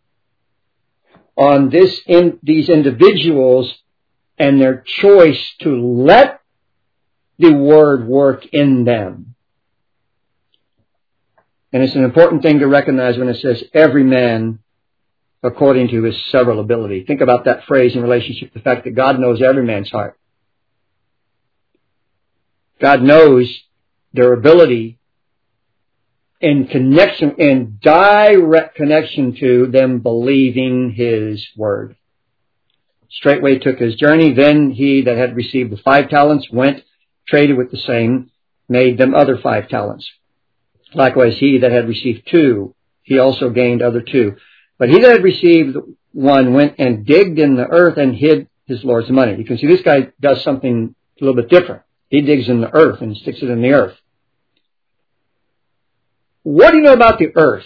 on this in these individuals and their choice to let the word work in them. And it's an important thing to recognize when it says every man according to his several ability. Think about that phrase in relationship to the fact that God knows every man's heart. God knows their ability in connection, in direct connection to them believing his word. Straightway took his journey. Then he that had received the five talents went, traded with the same, made them other five talents. Likewise he that had received two, he also gained other two. But he that had received one went and digged in the earth and hid his Lord's money. You can see this guy does something a little bit different. He digs in the earth and sticks it in the earth. What do you know about the earth?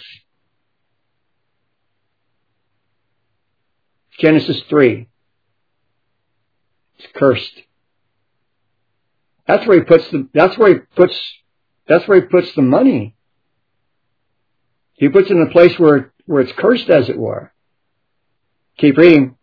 Genesis three. It's cursed. That's where he puts the, that's where he puts, that's where he puts the money. He puts it in a place where, where it's cursed, as it were. Keep reading.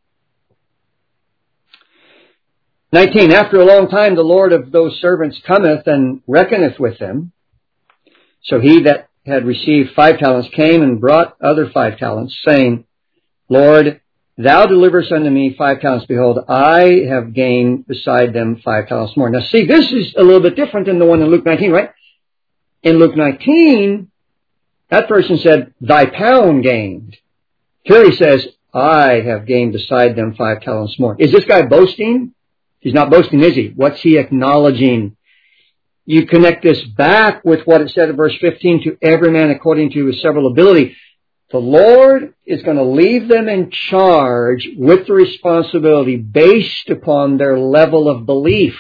nineteen. After a long time, the Lord of those servants cometh and reckoneth with them. So he that had received five talents came and brought other five talents, saying, Lord, thou deliverest unto me five talents. Behold, I have gained beside them five talents more. Now see, this is a little bit different than the one in Luke nineteen, right? In Luke nineteen, that person said, thy pound gained. Here he says, I have gained beside them five talents more. Is this guy boasting? He's not boasting, is he? What's he acknowledging? You connect this back with what it said in verse fifteen, to every man according to his several ability. The Lord is going to leave them in charge with the responsibility based upon their level of belief.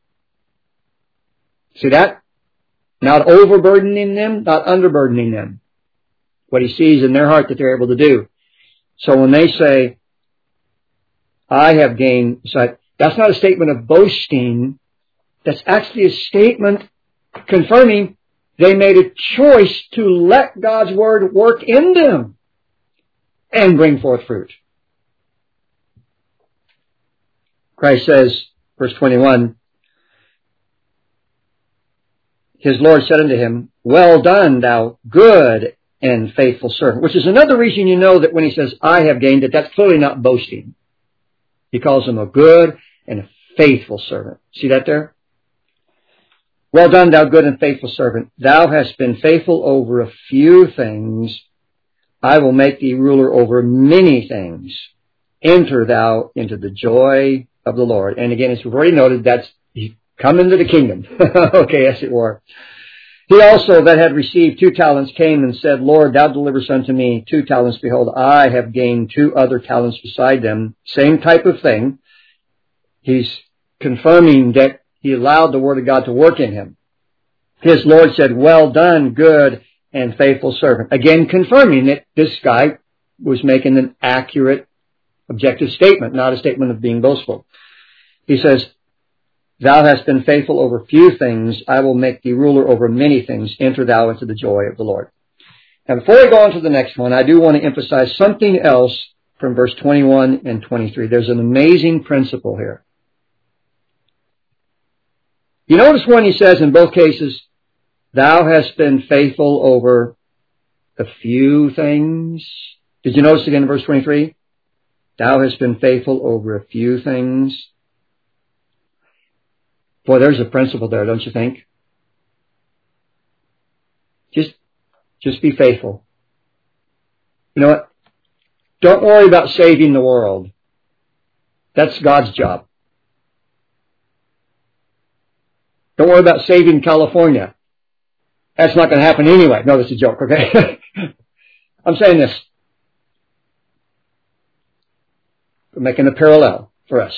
See that? Not overburdening them, not underburdening them. What he sees in their heart that they're able to do. So when they say, I have gained, so that's not a statement of boasting. That's actually a statement confirming they made a choice to let God's word work in them and bring forth fruit. Christ says, verse twenty-one, his Lord said unto him, well done, thou good and faithful servant. Which is another reason you know that when he says, I have gained it, that's clearly not boasting. He calls him a good and a faithful servant. See that there? Well done, thou good and faithful servant. Thou hast been faithful over a few things. I will make thee ruler over many things. Enter thou into the joy of the Lord. And again, as we've already noted, that's come into the kingdom. Okay, as it were. He also that had received two talents came and said, Lord, thou deliverest unto me two talents. Behold, I have gained two other talents beside them. Same type of thing. He's confirming that he allowed the word of God to work in him. His Lord said, well done, good and faithful servant. Again, confirming that this guy was making an accurate, objective statement, not a statement of being boastful. He says, thou hast been faithful over few things. I will make thee ruler over many things. Enter thou into the joy of the Lord. Now, before I go on to the next one, I do want to emphasize something else from verse twenty-one and twenty-three. There's an amazing principle here. You notice when he says in both cases, thou hast been faithful over a few things. Did you notice again in verse twenty-three? Thou hast been faithful over a few things. Boy, there's a principle there, don't you think? Just, just be faithful. You know what? Don't worry about saving the world. That's God's job. Don't worry about saving California. That's not going to happen anyway. No, that's a joke, okay? I'm saying this. We're making a parallel for us.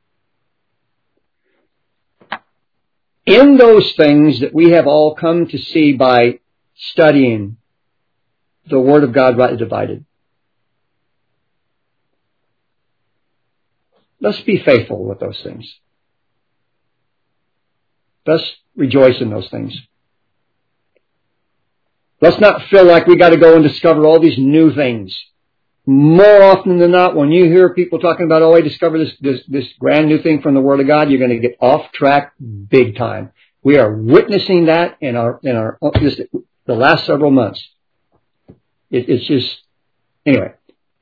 In those things that we have all come to see by studying the Word of God rightly divided, let's be faithful with those things. Let's rejoice in those things. Let's not feel like we got to go and discover all these new things. More often than not, when you hear people talking about, oh, I discovered this, this, this grand new thing from the Word of God, you're going to get off track big time. We are witnessing that in our, in our, just the last several months. It, it's just, anyway.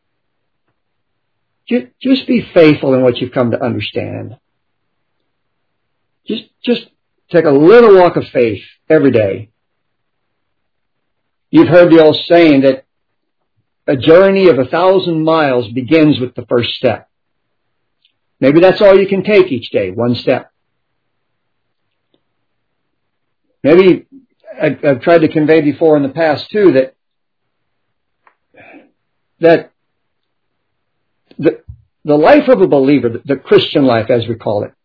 Just, just be faithful in what you've come to understand. Just, just take a little walk of faith every day. You've heard the old saying that a journey of a thousand miles begins with the first step. Maybe that's all you can take each day, one step. Maybe I've, I've tried to convey before in the past too that that the the life of a believer, the, the Christian life as we call it,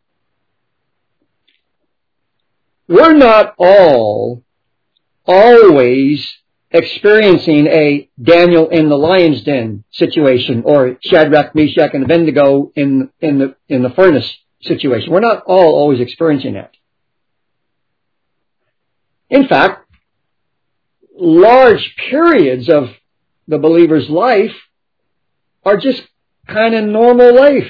we're not all always experiencing a Daniel in the lion's den situation or Shadrach, Meshach, and Abednego in, in the, in the furnace situation. We're not all always experiencing that. In fact, large periods of the believer's life are just kind of normal life.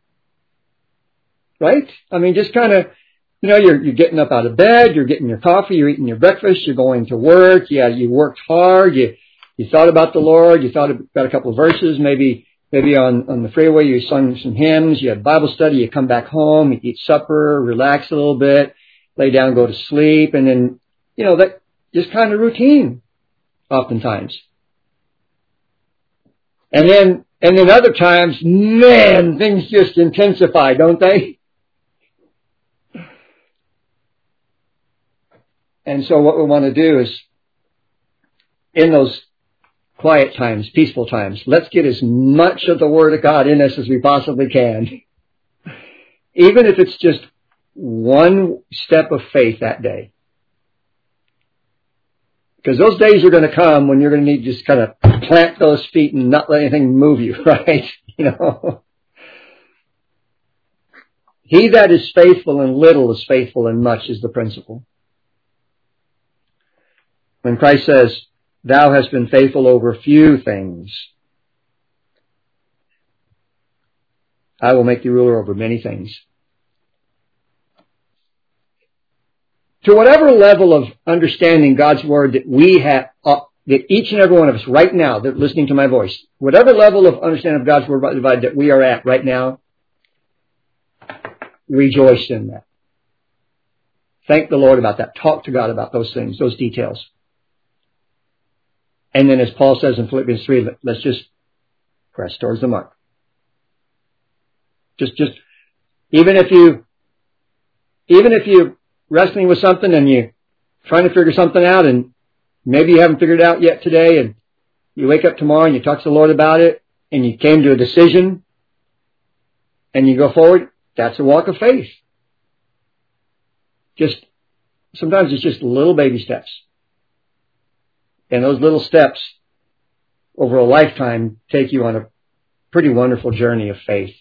Right? I mean, just kind of, you know, you're, you're getting up out of bed, you're getting your coffee, you're eating your breakfast, you're going to work, yeah, you worked hard, you, you thought about the Lord, you thought about a couple of verses, maybe, maybe on, on the freeway you sung some hymns, you had Bible study, you come back home, you eat supper, relax a little bit, lay down, go to sleep, and then, you know, that just kind of routine, oftentimes. And then, and then other times, man, things just intensify, don't they? And so what we want to do is, in those quiet times, peaceful times, let's get as much of the Word of God in us as we possibly can. Even if it's just one step of faith that day. Because those days are going to come when you're going to need to just kind of plant those feet and not let anything move you, right? You know. He that is faithful in little is faithful in much is the principle. When Christ says, thou hast been faithful over few things, I will make thee ruler over many things. To whatever level of understanding God's Word that we have, uh, that each and every one of us right now, that are listening to my voice, whatever level of understanding of God's Word that we are at right now, rejoice in that. Thank the Lord about that. Talk to God about those things, those details. And then as Paul says in Philippians three, let's just press towards the mark. Just, just, even if you, even if you're wrestling with something and you're trying to figure something out and maybe you haven't figured it out yet today and you wake up tomorrow and you talk to the Lord about it and you came to a decision and you go forward, that's a walk of faith. Just, sometimes it's just little baby steps. And those little steps over a lifetime take you on a pretty wonderful journey of faith.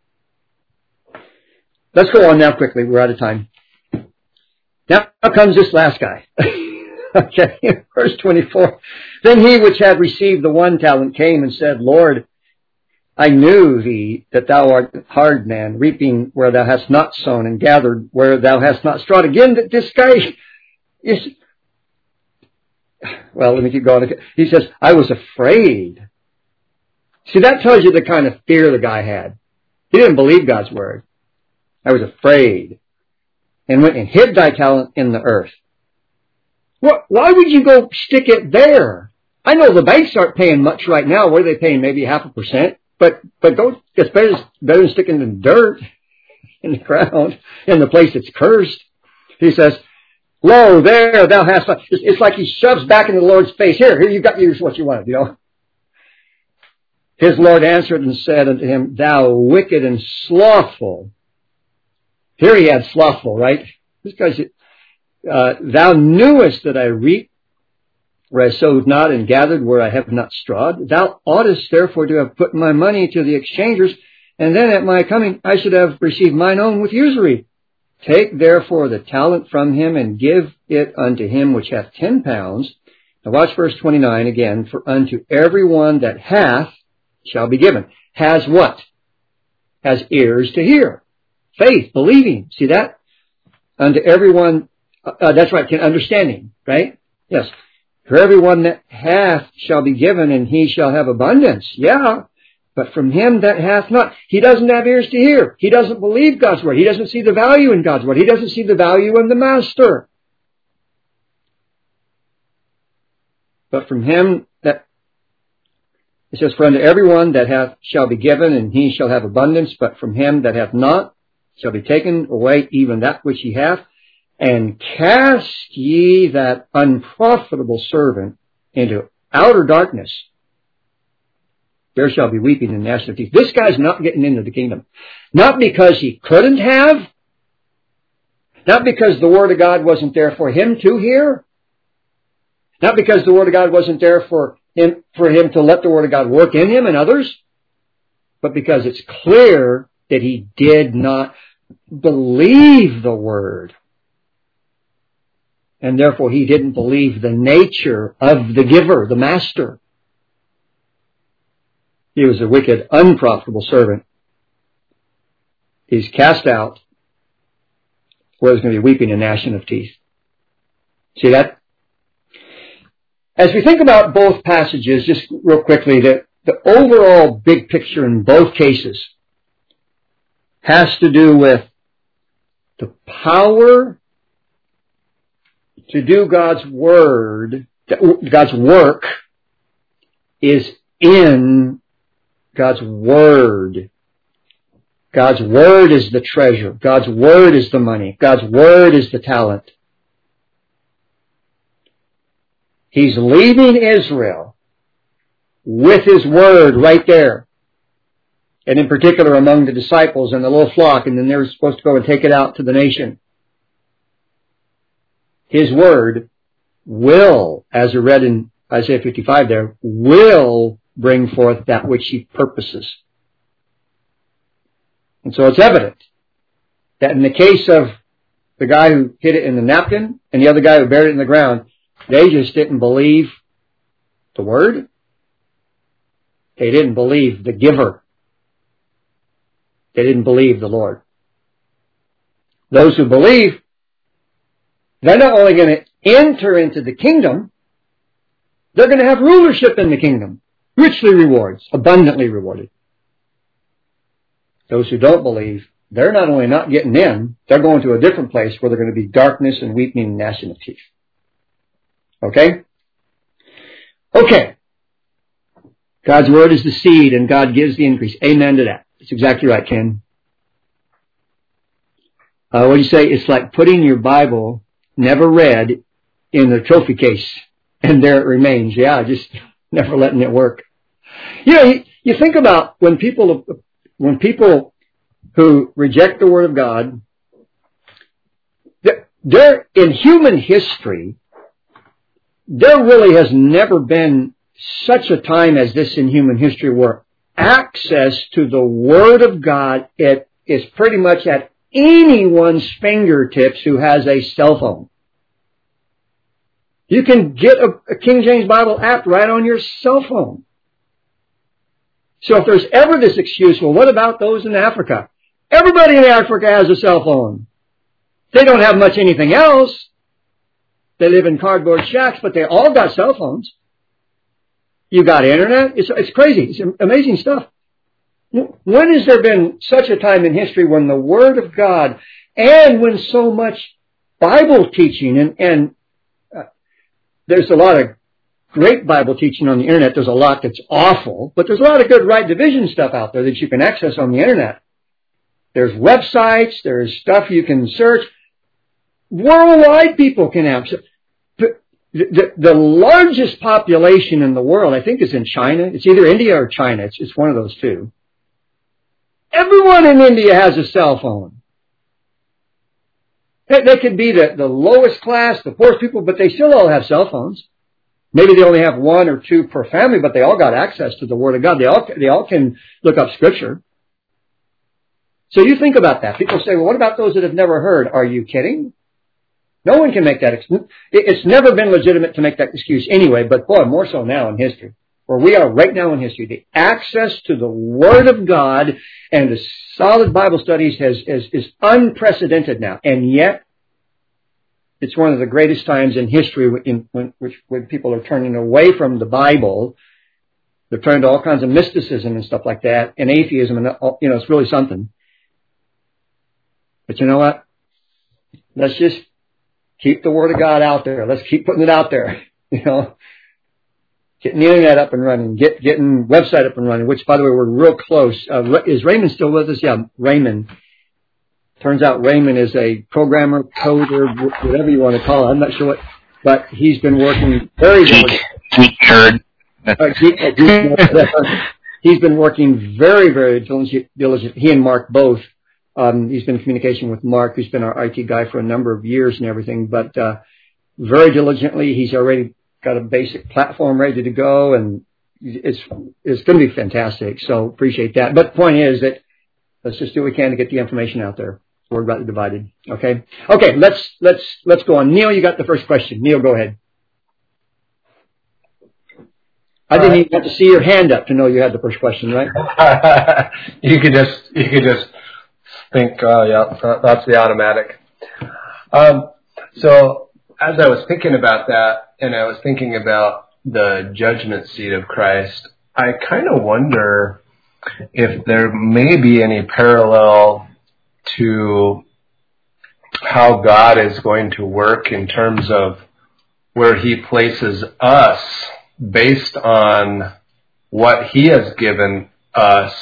Let's go on now quickly. We're out of time. Now comes this last guy. Okay, verse twenty-four. Then he which had received the one talent came and said, Lord, I knew thee that thou art a hard man, reaping where thou hast not sown and gathered where thou hast not strawed. Again, this guy is... Well, let me keep going. He says, I was afraid. See, that tells you the kind of fear the guy had. He didn't believe God's Word. I was afraid. And went and hid thy talent in the earth. What? Why would you go stick it there? I know the banks aren't paying much right now. What are they paying? Maybe half a percent. But, but don't, it's better, better than sticking in the dirt in the ground in the place that's cursed. He says, lo, there thou hast, it's, it's like he shoves back into the Lord's face. Here, here, you got, here's what you wanted, you know. His Lord answered and said unto him, thou wicked and slothful. Here he had slothful, right? This guy's, uh, thou knewest that I reap where I sowed not, and gathered where I have not strawed. Thou oughtest therefore to have put my money to the exchangers, and then at my coming I should have received mine own with usury. Take therefore the talent from him, and give it unto him which hath ten pounds. Now watch verse twenty-nine again. For unto every one that hath shall be given. Has what? Has ears to hear. Faith, believing. See that? Unto everyone, uh, that's right, understanding, right? Yes. For everyone that hath shall be given, and he shall have abundance. Yeah. But from him that hath not, he doesn't have ears to hear. He doesn't believe God's word. He doesn't see the value in God's word. He doesn't see the value in the master. But from him that, it says, for unto everyone that hath shall be given, and he shall have abundance. But from him that hath not shall be taken away even that which he hath. And cast ye that unprofitable servant into outer darkness. There shall be weeping and gnashing of teeth. This guy's not getting into the kingdom. Not because he couldn't have. Not because the Word of God wasn't there for him to hear. Not because the Word of God wasn't there for him, for him to let the Word of God work in him and others. But because it's clear that he did not believe the Word. And therefore he didn't believe the nature of the giver, the master. He was a wicked, unprofitable servant. He's cast out where there's going to be weeping and gnashing of teeth. See that? As we think about both passages, just real quickly, the, the overall big picture in both cases has to do with the power to do God's word, God's work is in God's word. God's word is the treasure. God's word is the money. God's word is the talent. He's leaving Israel with his word right there. And in particular among the disciples and the little flock, and then they're supposed to go and take it out to the nation. His word will, as we read in Isaiah fifty-five there, will bring forth that which he purposes. And so it's evident that in the case of the guy who hid it in the napkin and the other guy who buried it in the ground, they just didn't believe the word. They didn't believe the giver. They didn't believe the Lord. Those who believe, they're not only going to enter into the kingdom, they're going to have rulership in the kingdom. Richly rewards, abundantly rewarded. Those who don't believe, they're not only not getting in, they're going to a different place where they're going to be darkness and weeping and gnashing of teeth. Okay? Okay. God's word is the seed and God gives the increase. Amen to that. That's exactly right, Ken. Uh, what do you say? It's like putting your Bible, never read, in the trophy case, and there it remains. Yeah, just never letting it work. You know, you, you think about when people, when people who reject the Word of God, there, in human history, there really has never been such a time as this in human history where access to the Word of God, it is pretty much at anyone's fingertips who has a cell phone. You can get a, a King James Bible app right on your cell phone. So if there's ever this excuse, well, what about those in Africa? Everybody in Africa has a cell phone. They don't have much anything else. They live in cardboard shacks, but they all got cell phones. You got internet. It's, it's crazy. It's amazing stuff. When has there been such a time in history when the Word of God and when so much Bible teaching and, and uh, there's a lot of great Bible teaching on the internet. There's a lot that's awful, but there's a lot of good right division stuff out there that you can access on the internet. There's websites, there's stuff you can search. Worldwide people can access. The, the, the largest population in the world, I think, is in China. It's either India or China. It's, it's one of those two. Everyone in India has a cell phone. They, they could be the, the lowest class, the poorest people, but they still all have cell phones. Maybe they only have one or two per family, but they all got access to the Word of God. They all, they all can look up Scripture. So you think about that. People say, well, what about those that have never heard? Are you kidding? No one can make that excuse. It's never been legitimate to make that excuse anyway, but boy, more so now in history. Where we are right now in history. The access to the Word of God and the solid Bible studies has, is, is unprecedented now. And yet, it's one of the greatest times in history in, when, which, when people are turning away from the Bible. They're turning to all kinds of mysticism and stuff like that, and atheism, and you know, it's really something. But you know what? Let's just keep the Word of God out there. Let's keep putting it out there. You know, getting the internet up and running, get, getting website up and running. Which, by the way, we're real close. Uh, is Raymond still with us? Yeah, Raymond. Turns out Raymond is a programmer, coder, whatever you want to call it. I'm not sure what, but he's been working very diligently. Geek nerd. Uh, geek, uh, geek, he's been working very, very diligent. He and Mark both. Um, he's been in communication with Mark, who's been our I T guy for a number of years and everything. But uh, very diligently, he's already got a basic platform ready to go, and it's it's going to be fantastic. So appreciate that. But the point is that let's just do what we can to get the information out there. We're rightly divided. Okay. Okay. Let's let's let's go on. Neil, you got the first question. Neil, go ahead. I didn't even have to see your hand up to know you had the first question, right? you could just you could just think, oh yeah, that's the automatic. Um, so as I was thinking about that, and I was thinking about the judgment seat of Christ, I kind of wonder if there may be any parallel to how God is going to work in terms of where He places us based on what He has given us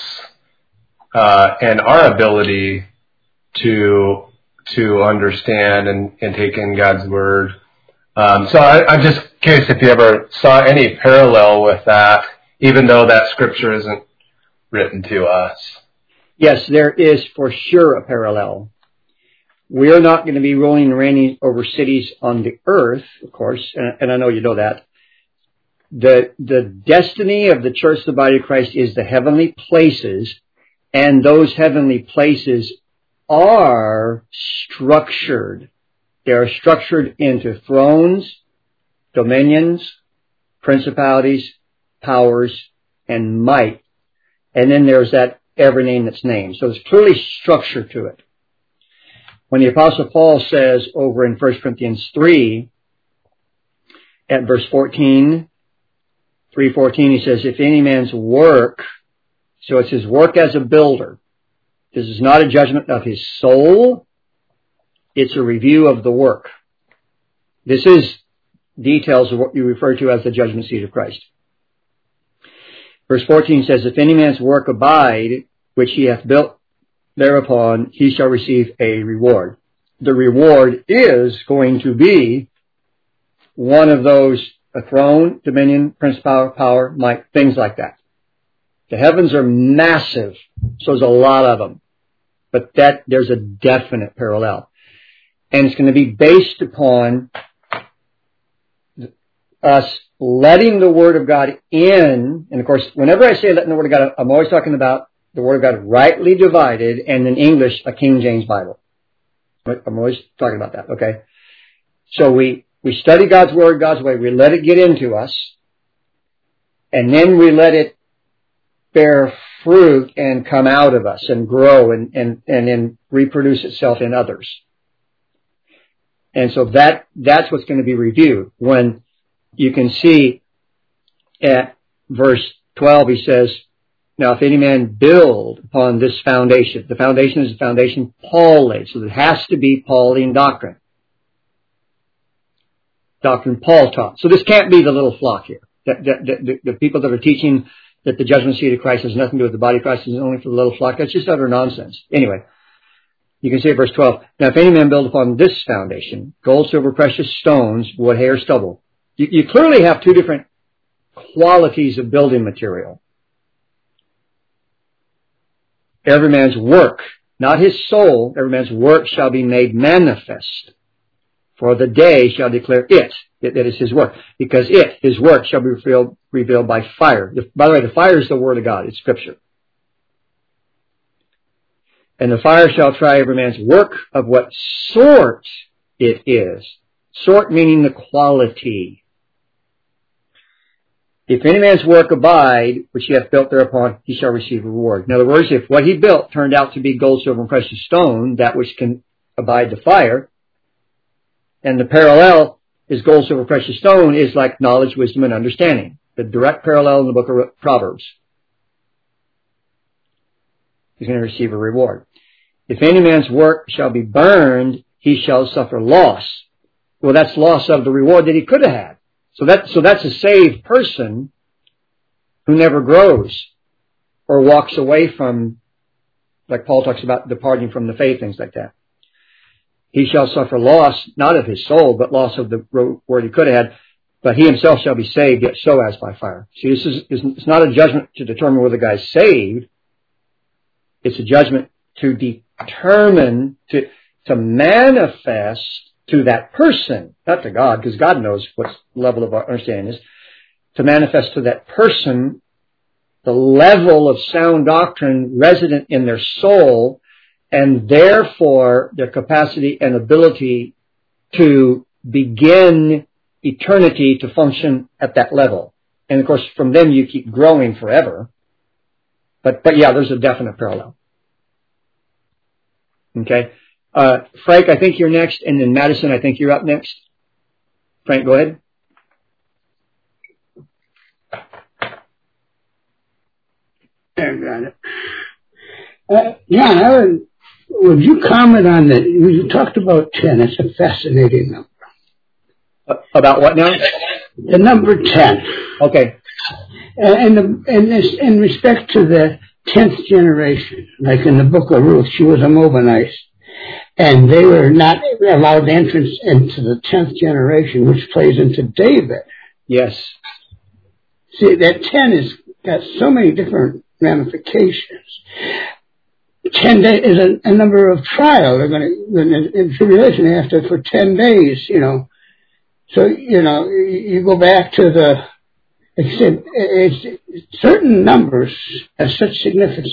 uh, and our ability to to understand and, and take in God's Word. Um, so I, I'm just curious if you ever saw any parallel with that, even though that Scripture isn't written to us. Yes, there is for sure a parallel. We are not going to be ruling and reigning over cities on the earth, of course, and, and I know you know that. The, the destiny of the church, the body of Christ, is the heavenly places, and those heavenly places are structured. They are structured into thrones, dominions, principalities, powers, and might. And then there's that every name that's named. So there's clearly structure to it. When the Apostle Paul says over in First Corinthians three, at verse fourteen, three fourteen, he says, if any man's work, so it's his work as a builder. This is not a judgment of his soul. It's a review of the work. This is details of what you refer to as the judgment seat of Christ. Verse fourteen says, if any man's work abide, which he hath built thereupon, he shall receive a reward. The reward is going to be one of those, a throne, dominion, principality, power, might, things like that. The heavens are massive, so there's a lot of them. But that, there's a definite parallel. And it's going to be based upon us letting the Word of God in. And of course, whenever I say letting the Word of God, I'm always talking about the Word of God rightly divided, and in English, a King James Bible. I'm always talking about that, okay? So we, we study God's Word God's way. We let it get into us. And then we let it bear fruit and come out of us and grow and, and, and then reproduce itself in others. And so that, that's what's going to be reviewed. When you can see at verse twelve, he says, now if any man build upon this foundation, the foundation is the foundation Paul laid, so it has to be Pauline doctrine. doctrine Paul taught. So this can't be the little flock here. That, that, that, the, the people that are teaching that the judgment seat of Christ has nothing to do with the body of Christ, is only for the little flock. That's just utter nonsense. Anyway, you can say verse twelve. Now, if any man build upon this foundation, gold, silver, precious stones, wood, hair, stubble. You, you clearly have two different qualities of building material. Every man's work, not his soul, every man's work shall be made manifest. For the day shall declare it, it, it is his work. Because it, his work, shall be revealed, revealed by fire. The, by the way, the fire is the word of God. It's scripture. And the fire shall try every man's work of what sort it is. Sort meaning the quality. If any man's work abide, which he hath built thereupon, he shall receive a reward. In other words, if what he built turned out to be gold, silver, and precious stone, that which can abide the fire, and the parallel is gold, silver, precious stone is like knowledge, wisdom, and understanding. The direct parallel in the book of Proverbs. He's going to receive a reward. If any man's work shall be burned, he shall suffer loss. Well, that's loss of the reward that he could have had. So that, so that's a saved person who never grows or walks away from, like Paul talks about, departing from the faith, things like that. He shall suffer loss, not of his soul, but loss of the reward he could have had. But he himself shall be saved, yet so as by fire. See, this is, it's not a judgment to determine whether the guy's saved. It's a judgment to determine, to, to manifest to that person, not to God, because God knows what level of our understanding is, to manifest to that person the level of sound doctrine resident in their soul, and therefore their capacity and ability to begin eternity to function at that level. And of course, from them you keep growing forever. But, but yeah, there's a definite parallel. Okay. Uh, Frank, I think you're next, and then Madison, I think you're up next. Frank, go ahead. I got it. Uh, yeah, I would, would you comment on that? You talked about ten. It's a fascinating number. Uh, about what now? The number ten. Okay. And in, in, this, in respect to the tenth generation, like in the book of Ruth, she was a Moabite. And they were not allowed entrance into the tenth generation, which plays into David. Yes. See, that ten has got so many different ramifications. Ten days is a, a number of trial. They're going to, in, in tribulation, they have to, for ten days, you know. So, you know, you go back to the, except it's, certain numbers have such significance.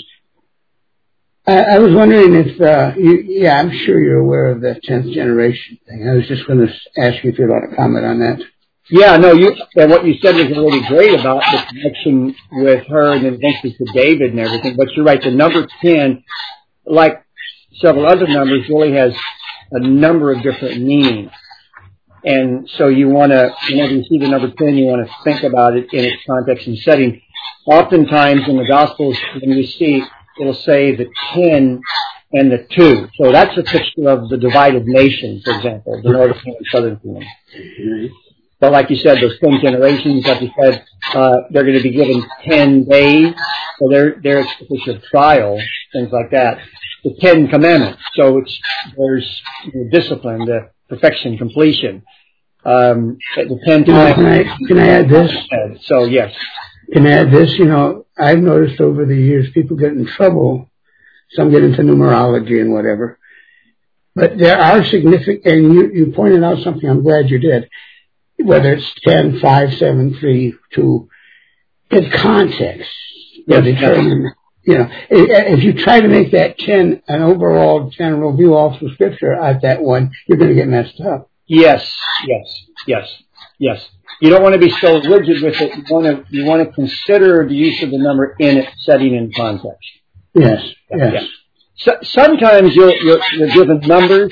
I was wondering if, uh, you, yeah, I'm sure you're aware of the tenth generation thing. I was just going to ask you if you'd want to comment on that. Yeah, no, you, and what you said was really great about the connection with her and then eventually to David and everything. But you're right, the number ten, like several other numbers, really has a number of different meanings. And so you want to, whenever you see the number ten, you want to think about it in its context and setting. Oftentimes in the Gospels, when you see, it'll say the ten and the two. So that's a picture of the divided nation, for example, the northern kingdom and southern kingdom. Mm-hmm. But like you said, those ten generations, like you said, uh, they're going to be given ten days. So they're, they're a picture of trial, things like that. The Ten Commandments. So it's, there's you know, discipline, the perfection, completion. Um, the Ten Commandments. Can I, can I add this? So yes. Can I add this? You know, I've noticed over the years people get in trouble. Some get into numerology and whatever. But there are significant, and you, you pointed out something I'm glad you did, whether it's ten, five, seven, three, two, it's context. Yes, determine, you know, if you try to make that ten an overall general view all through Scripture at that one, you're going to get messed up. Yes, yes, yes, yes. You don't want to be so rigid with it. You want to, you want to consider the use of the number in its setting and context. Yes, yeah, yes. Yeah. So, sometimes you're, you're, you're given numbers,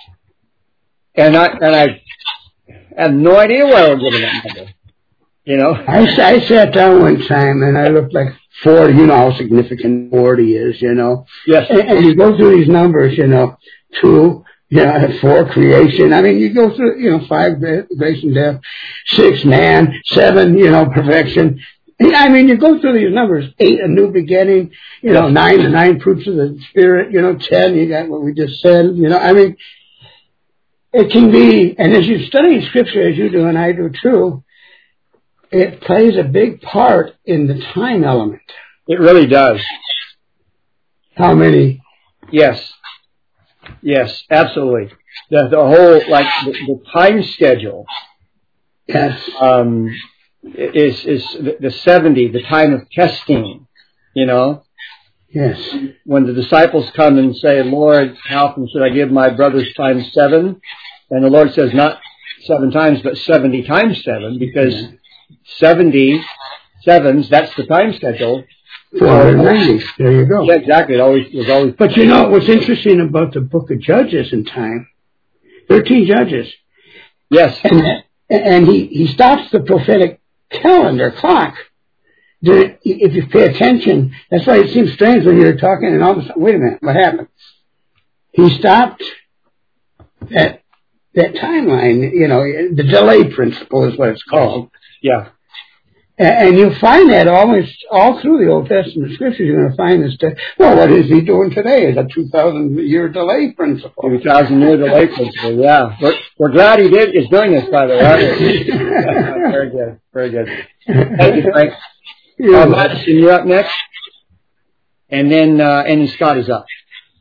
and I and I have no idea why I'm given that number. You know, I, I sat down one time and I looked like forty. You know how significant forty is. You know, yes. And, and you go through these numbers. You know, two. Yeah, four, creation. I mean, you go through, you know, five, grace and death, six, man, seven, you know, perfection. I mean, you go through these numbers, eight, a new beginning, you know, nine, the nine fruits of the Spirit, you know, ten, you got what we just said, you know, I mean, it can be, and as you study Scripture, as you do and I do too, it plays a big part in the time element. It really does. How many? Yes. Yes, absolutely. The, the whole, like, the, the time schedule. Yes. Um, is, is the, the seventy, the time of testing, you know? Yes. When the disciples come and say, Lord, how often should I give my brothers times seven? And the Lord says, not seven times, but seventy times seven, because yeah. seventy sevens, that's the time schedule. four hundred ninety. There you go. Yeah, exactly. It always was always. But you know what's interesting about the book of Judges in time? Thirteen judges. Yes. And and he, he stops the prophetic calendar clock. If you pay attention, that's why it seems strange when you're talking and all of a sudden, wait a minute, what happened? He stopped that that timeline. You know, the delay principle is what it's called. Yeah. And you'll find that almost all through the Old Testament Scriptures. You're going to find this. To, well, what is he doing today? Is a two thousand year delay principle? Two thousand year delay principle. Yeah, we're we're glad he did is doing this. By the way, very good, very good. Thank you, Frank. Uh, Madison, you're up next, and then uh, and then Scott is up.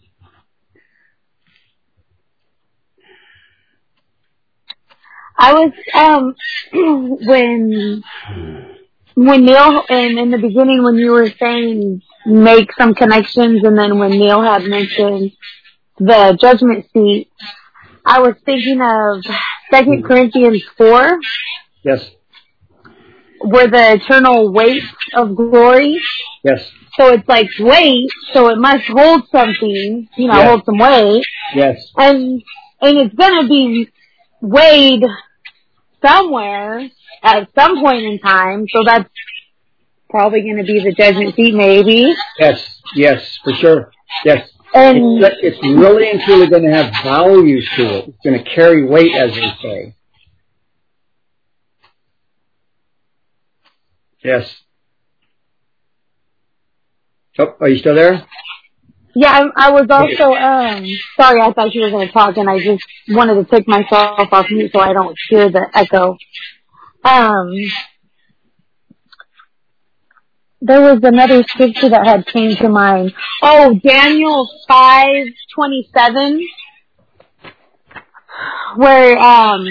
I was um when. When Neil, and in the beginning when you were saying make some connections, and then when Neil had mentioned the judgment seat, I was thinking of Second Corinthians four. Yes. Where the eternal weight of glory. Yes. So it's like weight, so it must hold something, you know, yes. hold some weight. Yes. And, and it's gonna be weighed somewhere at some point in time, so that's probably going to be the judgment seat, maybe. Yes, yes, for sure. Yes. And it's, it's really and truly going to have values to it. It's going to carry weight, as they say. Yes. Oh, are you still there? Yeah, I, I was also, um, sorry, I thought you were going to talk, and I just wanted to take myself off mute so I don't hear the echo. Um, there was another scripture that had came to mind. Oh, Daniel five twenty-seven, where um,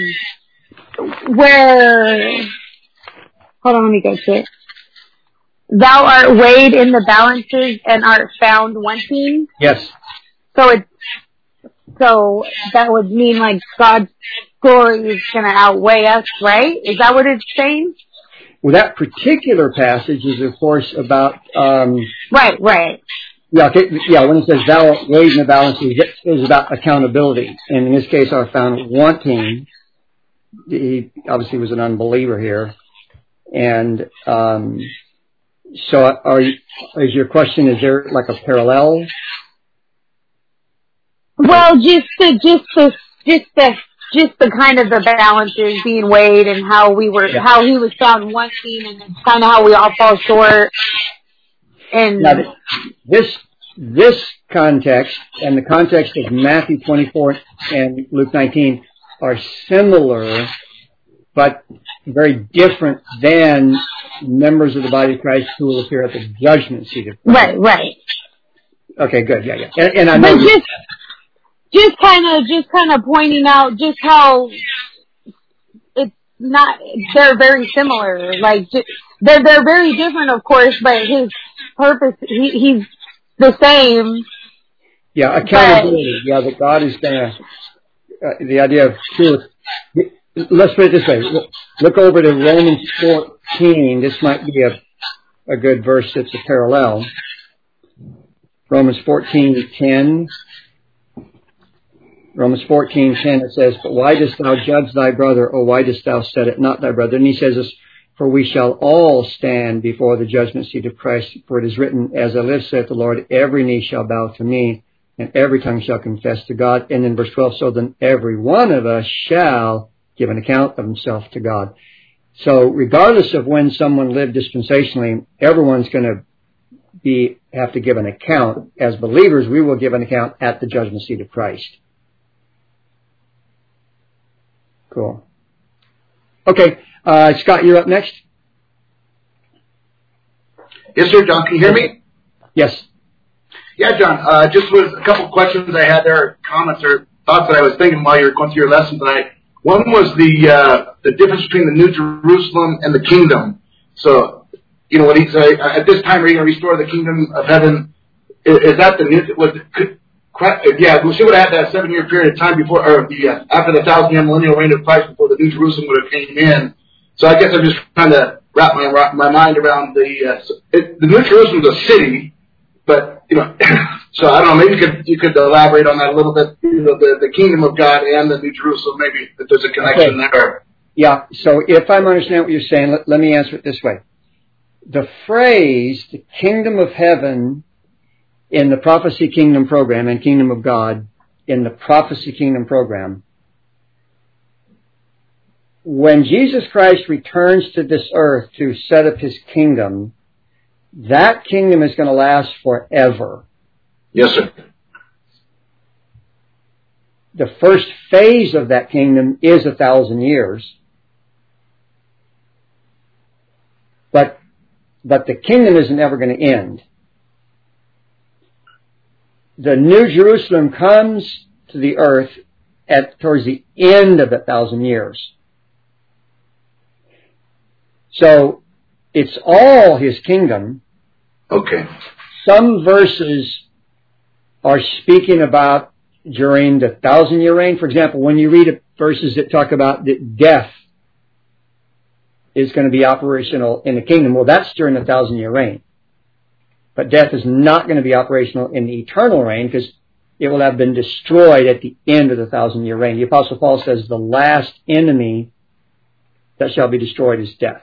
where hold on, let me go to it. Thou art weighed in the balances and art found wanting. Yes. So it's so that would mean like God's glory is going to outweigh us, right? Is that what it's saying? Well, that particular passage is, of course, about... Um, right, right. Yeah, okay, yeah, when it says thou art weighed in the balances, it is about accountability. And in this case, are found wanting. He obviously was an unbeliever here. And um, so are you, is your question, is there like a parallel? Well, just the, just the, just the, just the kind of the balances being weighed and how we were, yeah. how he was found wanting, and it's kind of how we all fall short. And now, this this context and the context of Matthew twenty-four and Luke nineteen are similar, but very different than members of the body of Christ who will appear at the judgment seat of Christ. Right, right. Okay, good, yeah, yeah. And, and I know. But just, just kind of, just kind of pointing out just how it's not. They're very similar. Like they're they're very different, of course, but his purpose, he, he's the same. Yeah, accountability. But, yeah, that God is going to. Uh, the idea of truth. Let's put it this way. Look, look over to Romans fourteen. This might be a a good verse that's a parallel. Romans fourteen ten. Romans fourteen ten, it says, "But why dost thou judge thy brother, or why dost thou set it not thy brother?" And he says this, "For we shall all stand before the judgment seat of Christ, for it is written, As I live, saith the Lord, every knee shall bow to me, and every tongue shall confess to God. And then verse twelve, so then every one of us shall give an account of himself to God. So regardless of when someone lived dispensationally, everyone's going to be have to give an account. As believers, we will give an account at the judgment seat of Christ. Cool. Okay, uh, Scott, you're up next. Yes, sir, John. Can you hear me? Yes. Yeah, John. Uh, just was a couple questions I had there, comments or thoughts that I was thinking while you were going through your lesson tonight. One was the uh, the difference between the New Jerusalem and the kingdom. So, you know, when he said, at this time, are you going to restore the kingdom of heaven? Is, is that the new? Was could, yeah, she would have had that seven-year period of time before, or the uh, after the thousand-year millennial reign of Christ, before the New Jerusalem would have came in. So I guess I'm just trying to wrap my my mind around the uh, it, the New Jerusalem is a city, but you know, so I don't know. Maybe you could you could elaborate on that a little bit. You know, the the kingdom of God and the New Jerusalem. Maybe if there's a connection okay. there. Yeah. So if I'm understanding what you're saying, let, let me answer it this way: the phrase "the kingdom of heaven" in the Prophecy Kingdom program and Kingdom of God in the Prophecy Kingdom program, when Jesus Christ returns to this earth to set up his kingdom, that kingdom is going to last forever. Yes, sir. The first phase of that kingdom is a thousand years. But, but the kingdom isn't ever going to end. The New Jerusalem comes to the earth at towards the end of that thousand years. So it's all his kingdom. Okay. Some verses are speaking about during the thousand year reign. For example, when you read verses that talk about that death is going to be operational in the kingdom, well, that's during the thousand year reign. But death is not going to be operational in the eternal reign because it will have been destroyed at the end of the thousand year reign. The Apostle Paul says the last enemy that shall be destroyed is death.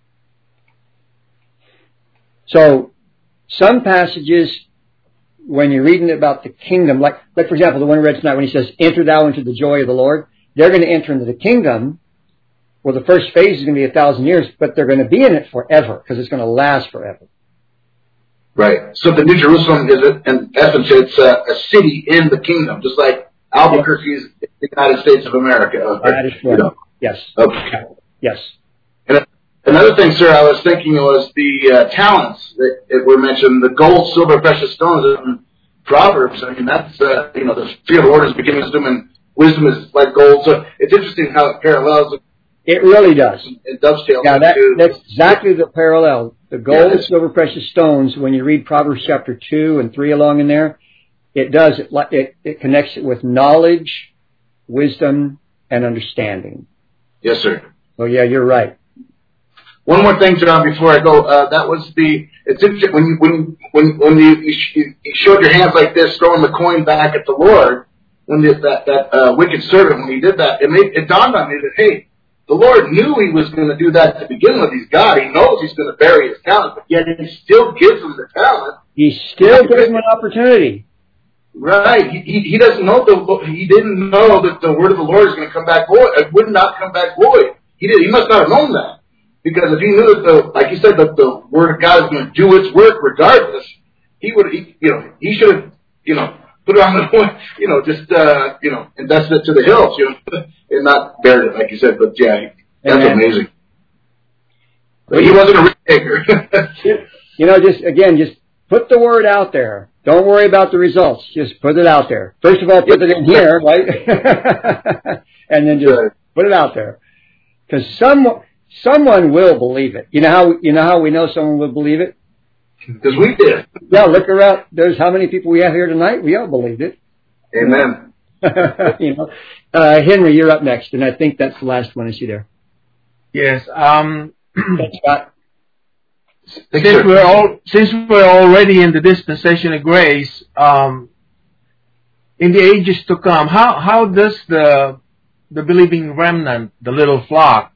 So some passages, when you're reading about the kingdom, like, like for example, the one we read tonight when he says, enter thou into the joy of the Lord, they're going to enter into the kingdom. Well, the first phase is going to be a thousand years, but they're going to be in it forever because it's going to last forever. Right. So the New Jerusalem is, in essence, it's a, a city in the kingdom, just like Albuquerque is the United States of America. That is correct. You know. Yes. Okay. Yes. And another thing, sir, I was thinking was the uh, talents that, that were mentioned, the gold, silver, precious stones in Proverbs. I mean, that's, uh, you know, the fear of the Lord is beginning wisdom, and wisdom is like gold. So it's interesting how it parallels. It really does. It dovetails. Yeah, that, that's exactly the parallel. The gold, yeah, silver, precious stones, when you read Proverbs chapter two and three along in there, it does, it, it, it connects it with knowledge, wisdom, and understanding. Yes, sir. Oh, yeah, you're right. One more thing, John, before I go. Uh, that was the, it's interesting, when you, when, when, when you, you, you showed your hands like this, throwing the coin back at the Lord, when the, that, that, uh, wicked servant, when he did that, it made, it dawned on me that, hey, the Lord knew he was going to do that to begin with. He's God. He knows he's going to bury his talent, but yet he still gives him the talent. He still gives him an opportunity. Right. He, he, he doesn't know the, he didn't know that the word of the Lord is going to come back void. It would not come back void. He did. He must not have known that. Because if he knew that the, like you said, that the word of God is going to do its work regardless, he would, he, you know, he should have, you know, put it on the point, you know, just, uh, you know, invest it to the hills, you know, and not bury it, like you said. But yeah, that's Amen. Amazing. But he wasn't a risk taker. You know, just, again, just put the word out there. Don't worry about the results. Just put it out there. First of all, put it in here, right? And then just right. put it out there. Because some, someone will believe it. You know how, you know how we know someone will believe it? Because we did. Yeah, look around. There's how many people we have here tonight. We all believed it. Amen. You know, uh, Henry, you're up next, and I think that's the last one I see there. Yes. Um, Scott. Since we're all since we're already in the dispensation of grace, um, in the ages to come, how how does the the believing remnant, the little flock,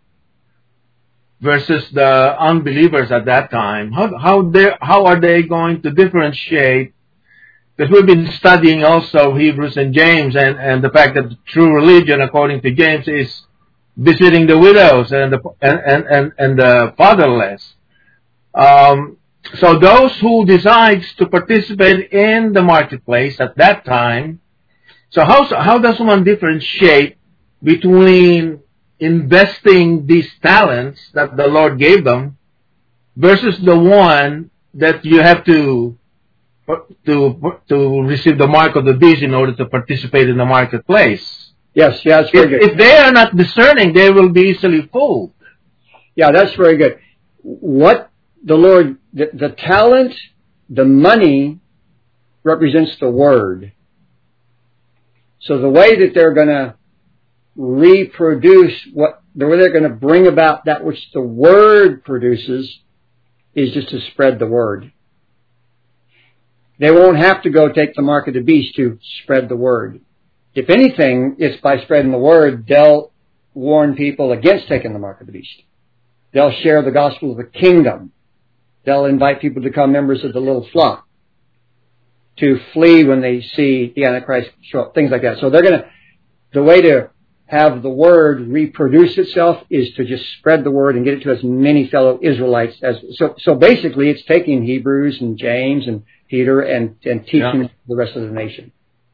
versus the unbelievers at that time, how how they how are they going to differentiate because we've been studying also Hebrews and James, and, and the fact that the true religion, according to James, is visiting the widows and the and and and, and the fatherless. Um, so those who decides to participate in the marketplace at that time. So how how does one differentiate between investing these talents that the Lord gave them versus the one that you have to to to receive the mark of the beast in order to participate in the marketplace? Yes, yeah, that's very if, good. If they are not discerning, they will be easily fooled. Yeah, that's very good. What the Lord, the, the talent, the money represents the Word. So the way that they're going to reproduce what, the way they're going to bring about that which the Word produces is just to spread the Word. They won't have to go take the mark of the beast to spread the Word. If anything, it's by spreading the Word, they'll warn people against taking the mark of the beast. They'll share the gospel of the kingdom. They'll invite people to become members of the little flock, to flee when they see the Antichrist show up, things like that. So they're going to, the way to have the Word reproduce itself is to just spread the Word and get it to as many fellow Israelites as, so, so basically it's taking Hebrews and James and Peter and, and teaching yeah. the rest of the nation.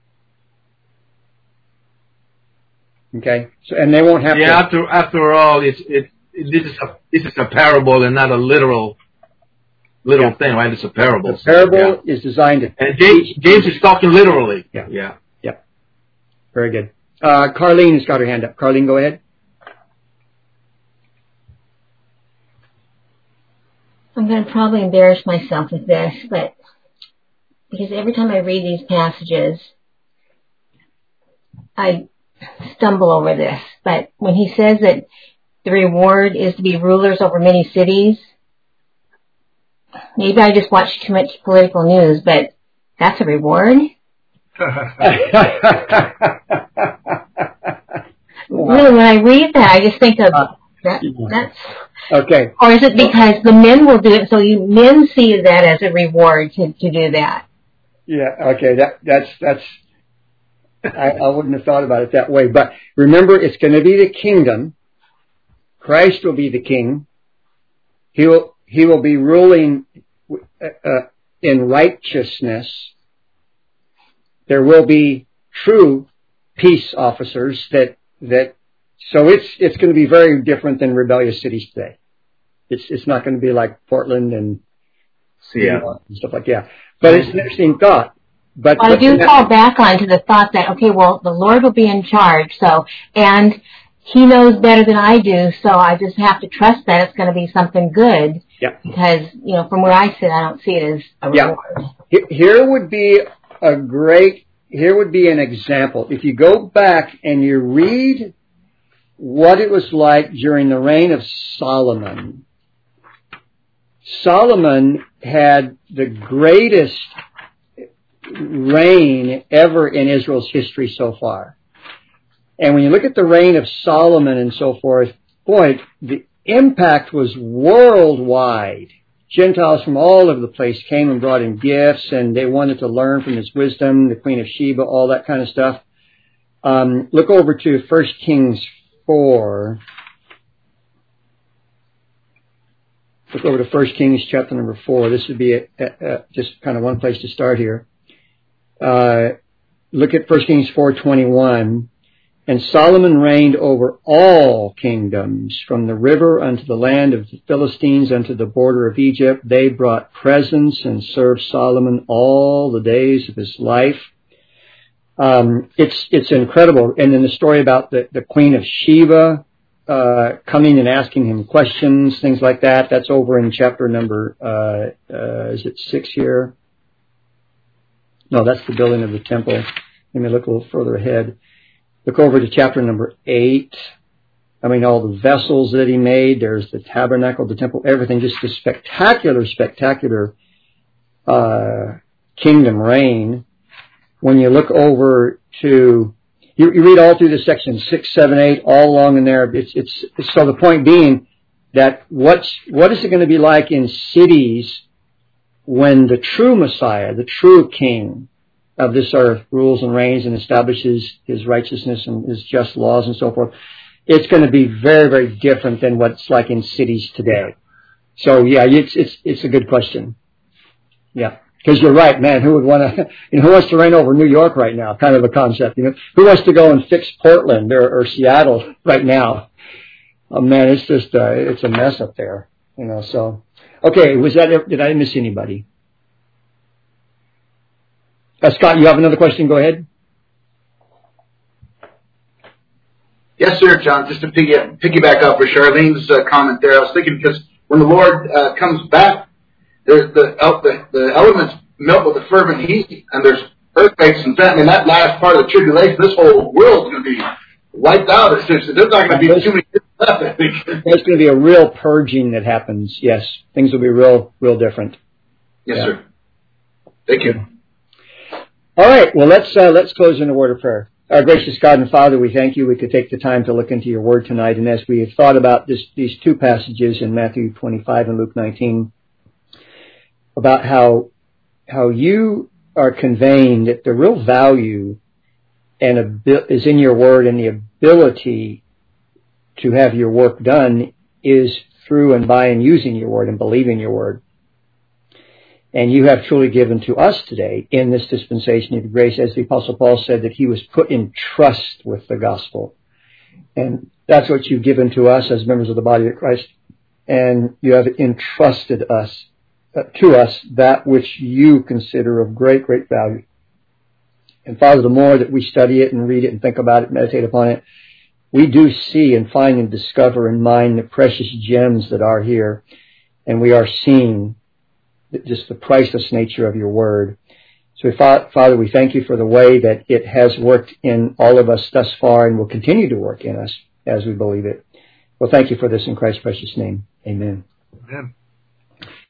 Okay? So, and they won't have yeah, to. Yeah, after, after all, it's, it, it, this is a, this is a parable and not a literal Little yeah. thing, right? It's a parable. The parable yeah. is designed to... And James, James is talking literally. Yeah. Yeah. Yeah. Very good. Uh, Carlene has got her hand up. Carlene, go ahead. I'm going to probably embarrass myself with this, but because every time I read these passages, I stumble over this. But when he says that the reward is to be rulers over many cities... Maybe I just watch too much political news, but that's a reward. Really, when I read that, I just think of that. That's okay. Or is it because the men will do it, so you men see that as a reward to, to do that? Yeah. Okay. That that's that's. I, I wouldn't have thought about it that way, but remember, it's going to be the kingdom. Christ will be the king. He will. He will be ruling uh, in righteousness. There will be true peace officers that that. So it's it's going to be very different than rebellious cities today. It's it's not going to be like Portland and Seattle and stuff like that. But it's an interesting thought. But, well, but I do fall back onto the thought that okay, well, the Lord will be in charge. So and He knows better than I do, so I just have to trust that it's going to be something good. Yeah. Because, you know, from where I sit, I don't see it as a reward. Yeah. Here would be a great, here would be an example. If you go back and you read what it was like during the reign of Solomon, Solomon had the greatest reign ever in Israel's history so far. And when you look at the reign of Solomon and so forth, boy, the impact was worldwide. Gentiles from all over the place came and brought him gifts, and they wanted to learn from his wisdom, the Queen of Sheba, all that kind of stuff. Um, look over to First Kings four. Look over to First Kings chapter number four. This would be a, a, a, just kind of one place to start here. Uh, look at First Kings four twenty-one. And Solomon reigned over all kingdoms, from the river unto the land of the Philistines unto the border of Egypt. They brought presents and served Solomon all the days of his life. Um, it's it's incredible. And then the story about the, the Queen of Sheba uh, coming and asking him questions, things like that. That's over in chapter number, uh, uh, is it six here? No, that's the building of the temple. Let me look a little further ahead. Look over to chapter number eight. I mean, all the vessels that he made. There's the tabernacle, the temple, everything. Just a spectacular, spectacular uh, kingdom reign. When you look over to, you, you read all through the section six, seven, eight, all along in there. It's, it's, it's so the point being that what's what is it going to be like in cities when the true Messiah, the true King, of this earth rules and reigns and establishes his righteousness and his just laws and so forth, it's going to be very, very different than what it's like in cities today. So yeah, it's it's it's a good question. Yeah, because you're right, man. Who would want to? You know, who wants to reign over New York right now? Kind of a concept. You know, who wants to go and fix Portland or, or Seattle right now? Oh man, it's just uh, it's a mess up there. You know. So okay, was that? Did I miss anybody? Uh, Scott, you have another question? Go ahead. Yes, sir, John. Just to piggy- piggyback up for Charlene's uh, comment there, I was thinking because when the Lord uh, comes back, there's the, uh, the the elements melt with a fervent heat, and there's earthquakes and famine. And that last part of the tribulation, this whole world's going to be wiped out. It's just, there's not going to be too many people left, I think. There's going to be a real purging that happens. Yes, things will be real, real different. Yes, yeah. sir. Thank you. All right. Well, let's uh, let's close in a word of prayer. Our gracious God and Father, we thank you. We could take the time to look into your word tonight. And as we have thought about this, these two passages in Matthew twenty-five and Luke nineteen, about how how you are conveying that the real value and abil- is in your word, and the ability to have your work done is through and by and using your word and believing your word. And you have truly given to us today in this dispensation of grace, as the Apostle Paul said, that he was put in trust with the gospel. And that's what you've given to us as members of the body of Christ. And you have entrusted us, uh, to us, that which you consider of great, great value. And Father, the more that we study it and read it and think about it, meditate upon it, we do see and find and discover and mine the precious gems that are here. And we are seeing just the priceless nature of your word. So, Father, we thank you for the way that it has worked in all of us thus far and will continue to work in us as we believe it. Well, thank you for this in Christ's precious name. Amen. Amen.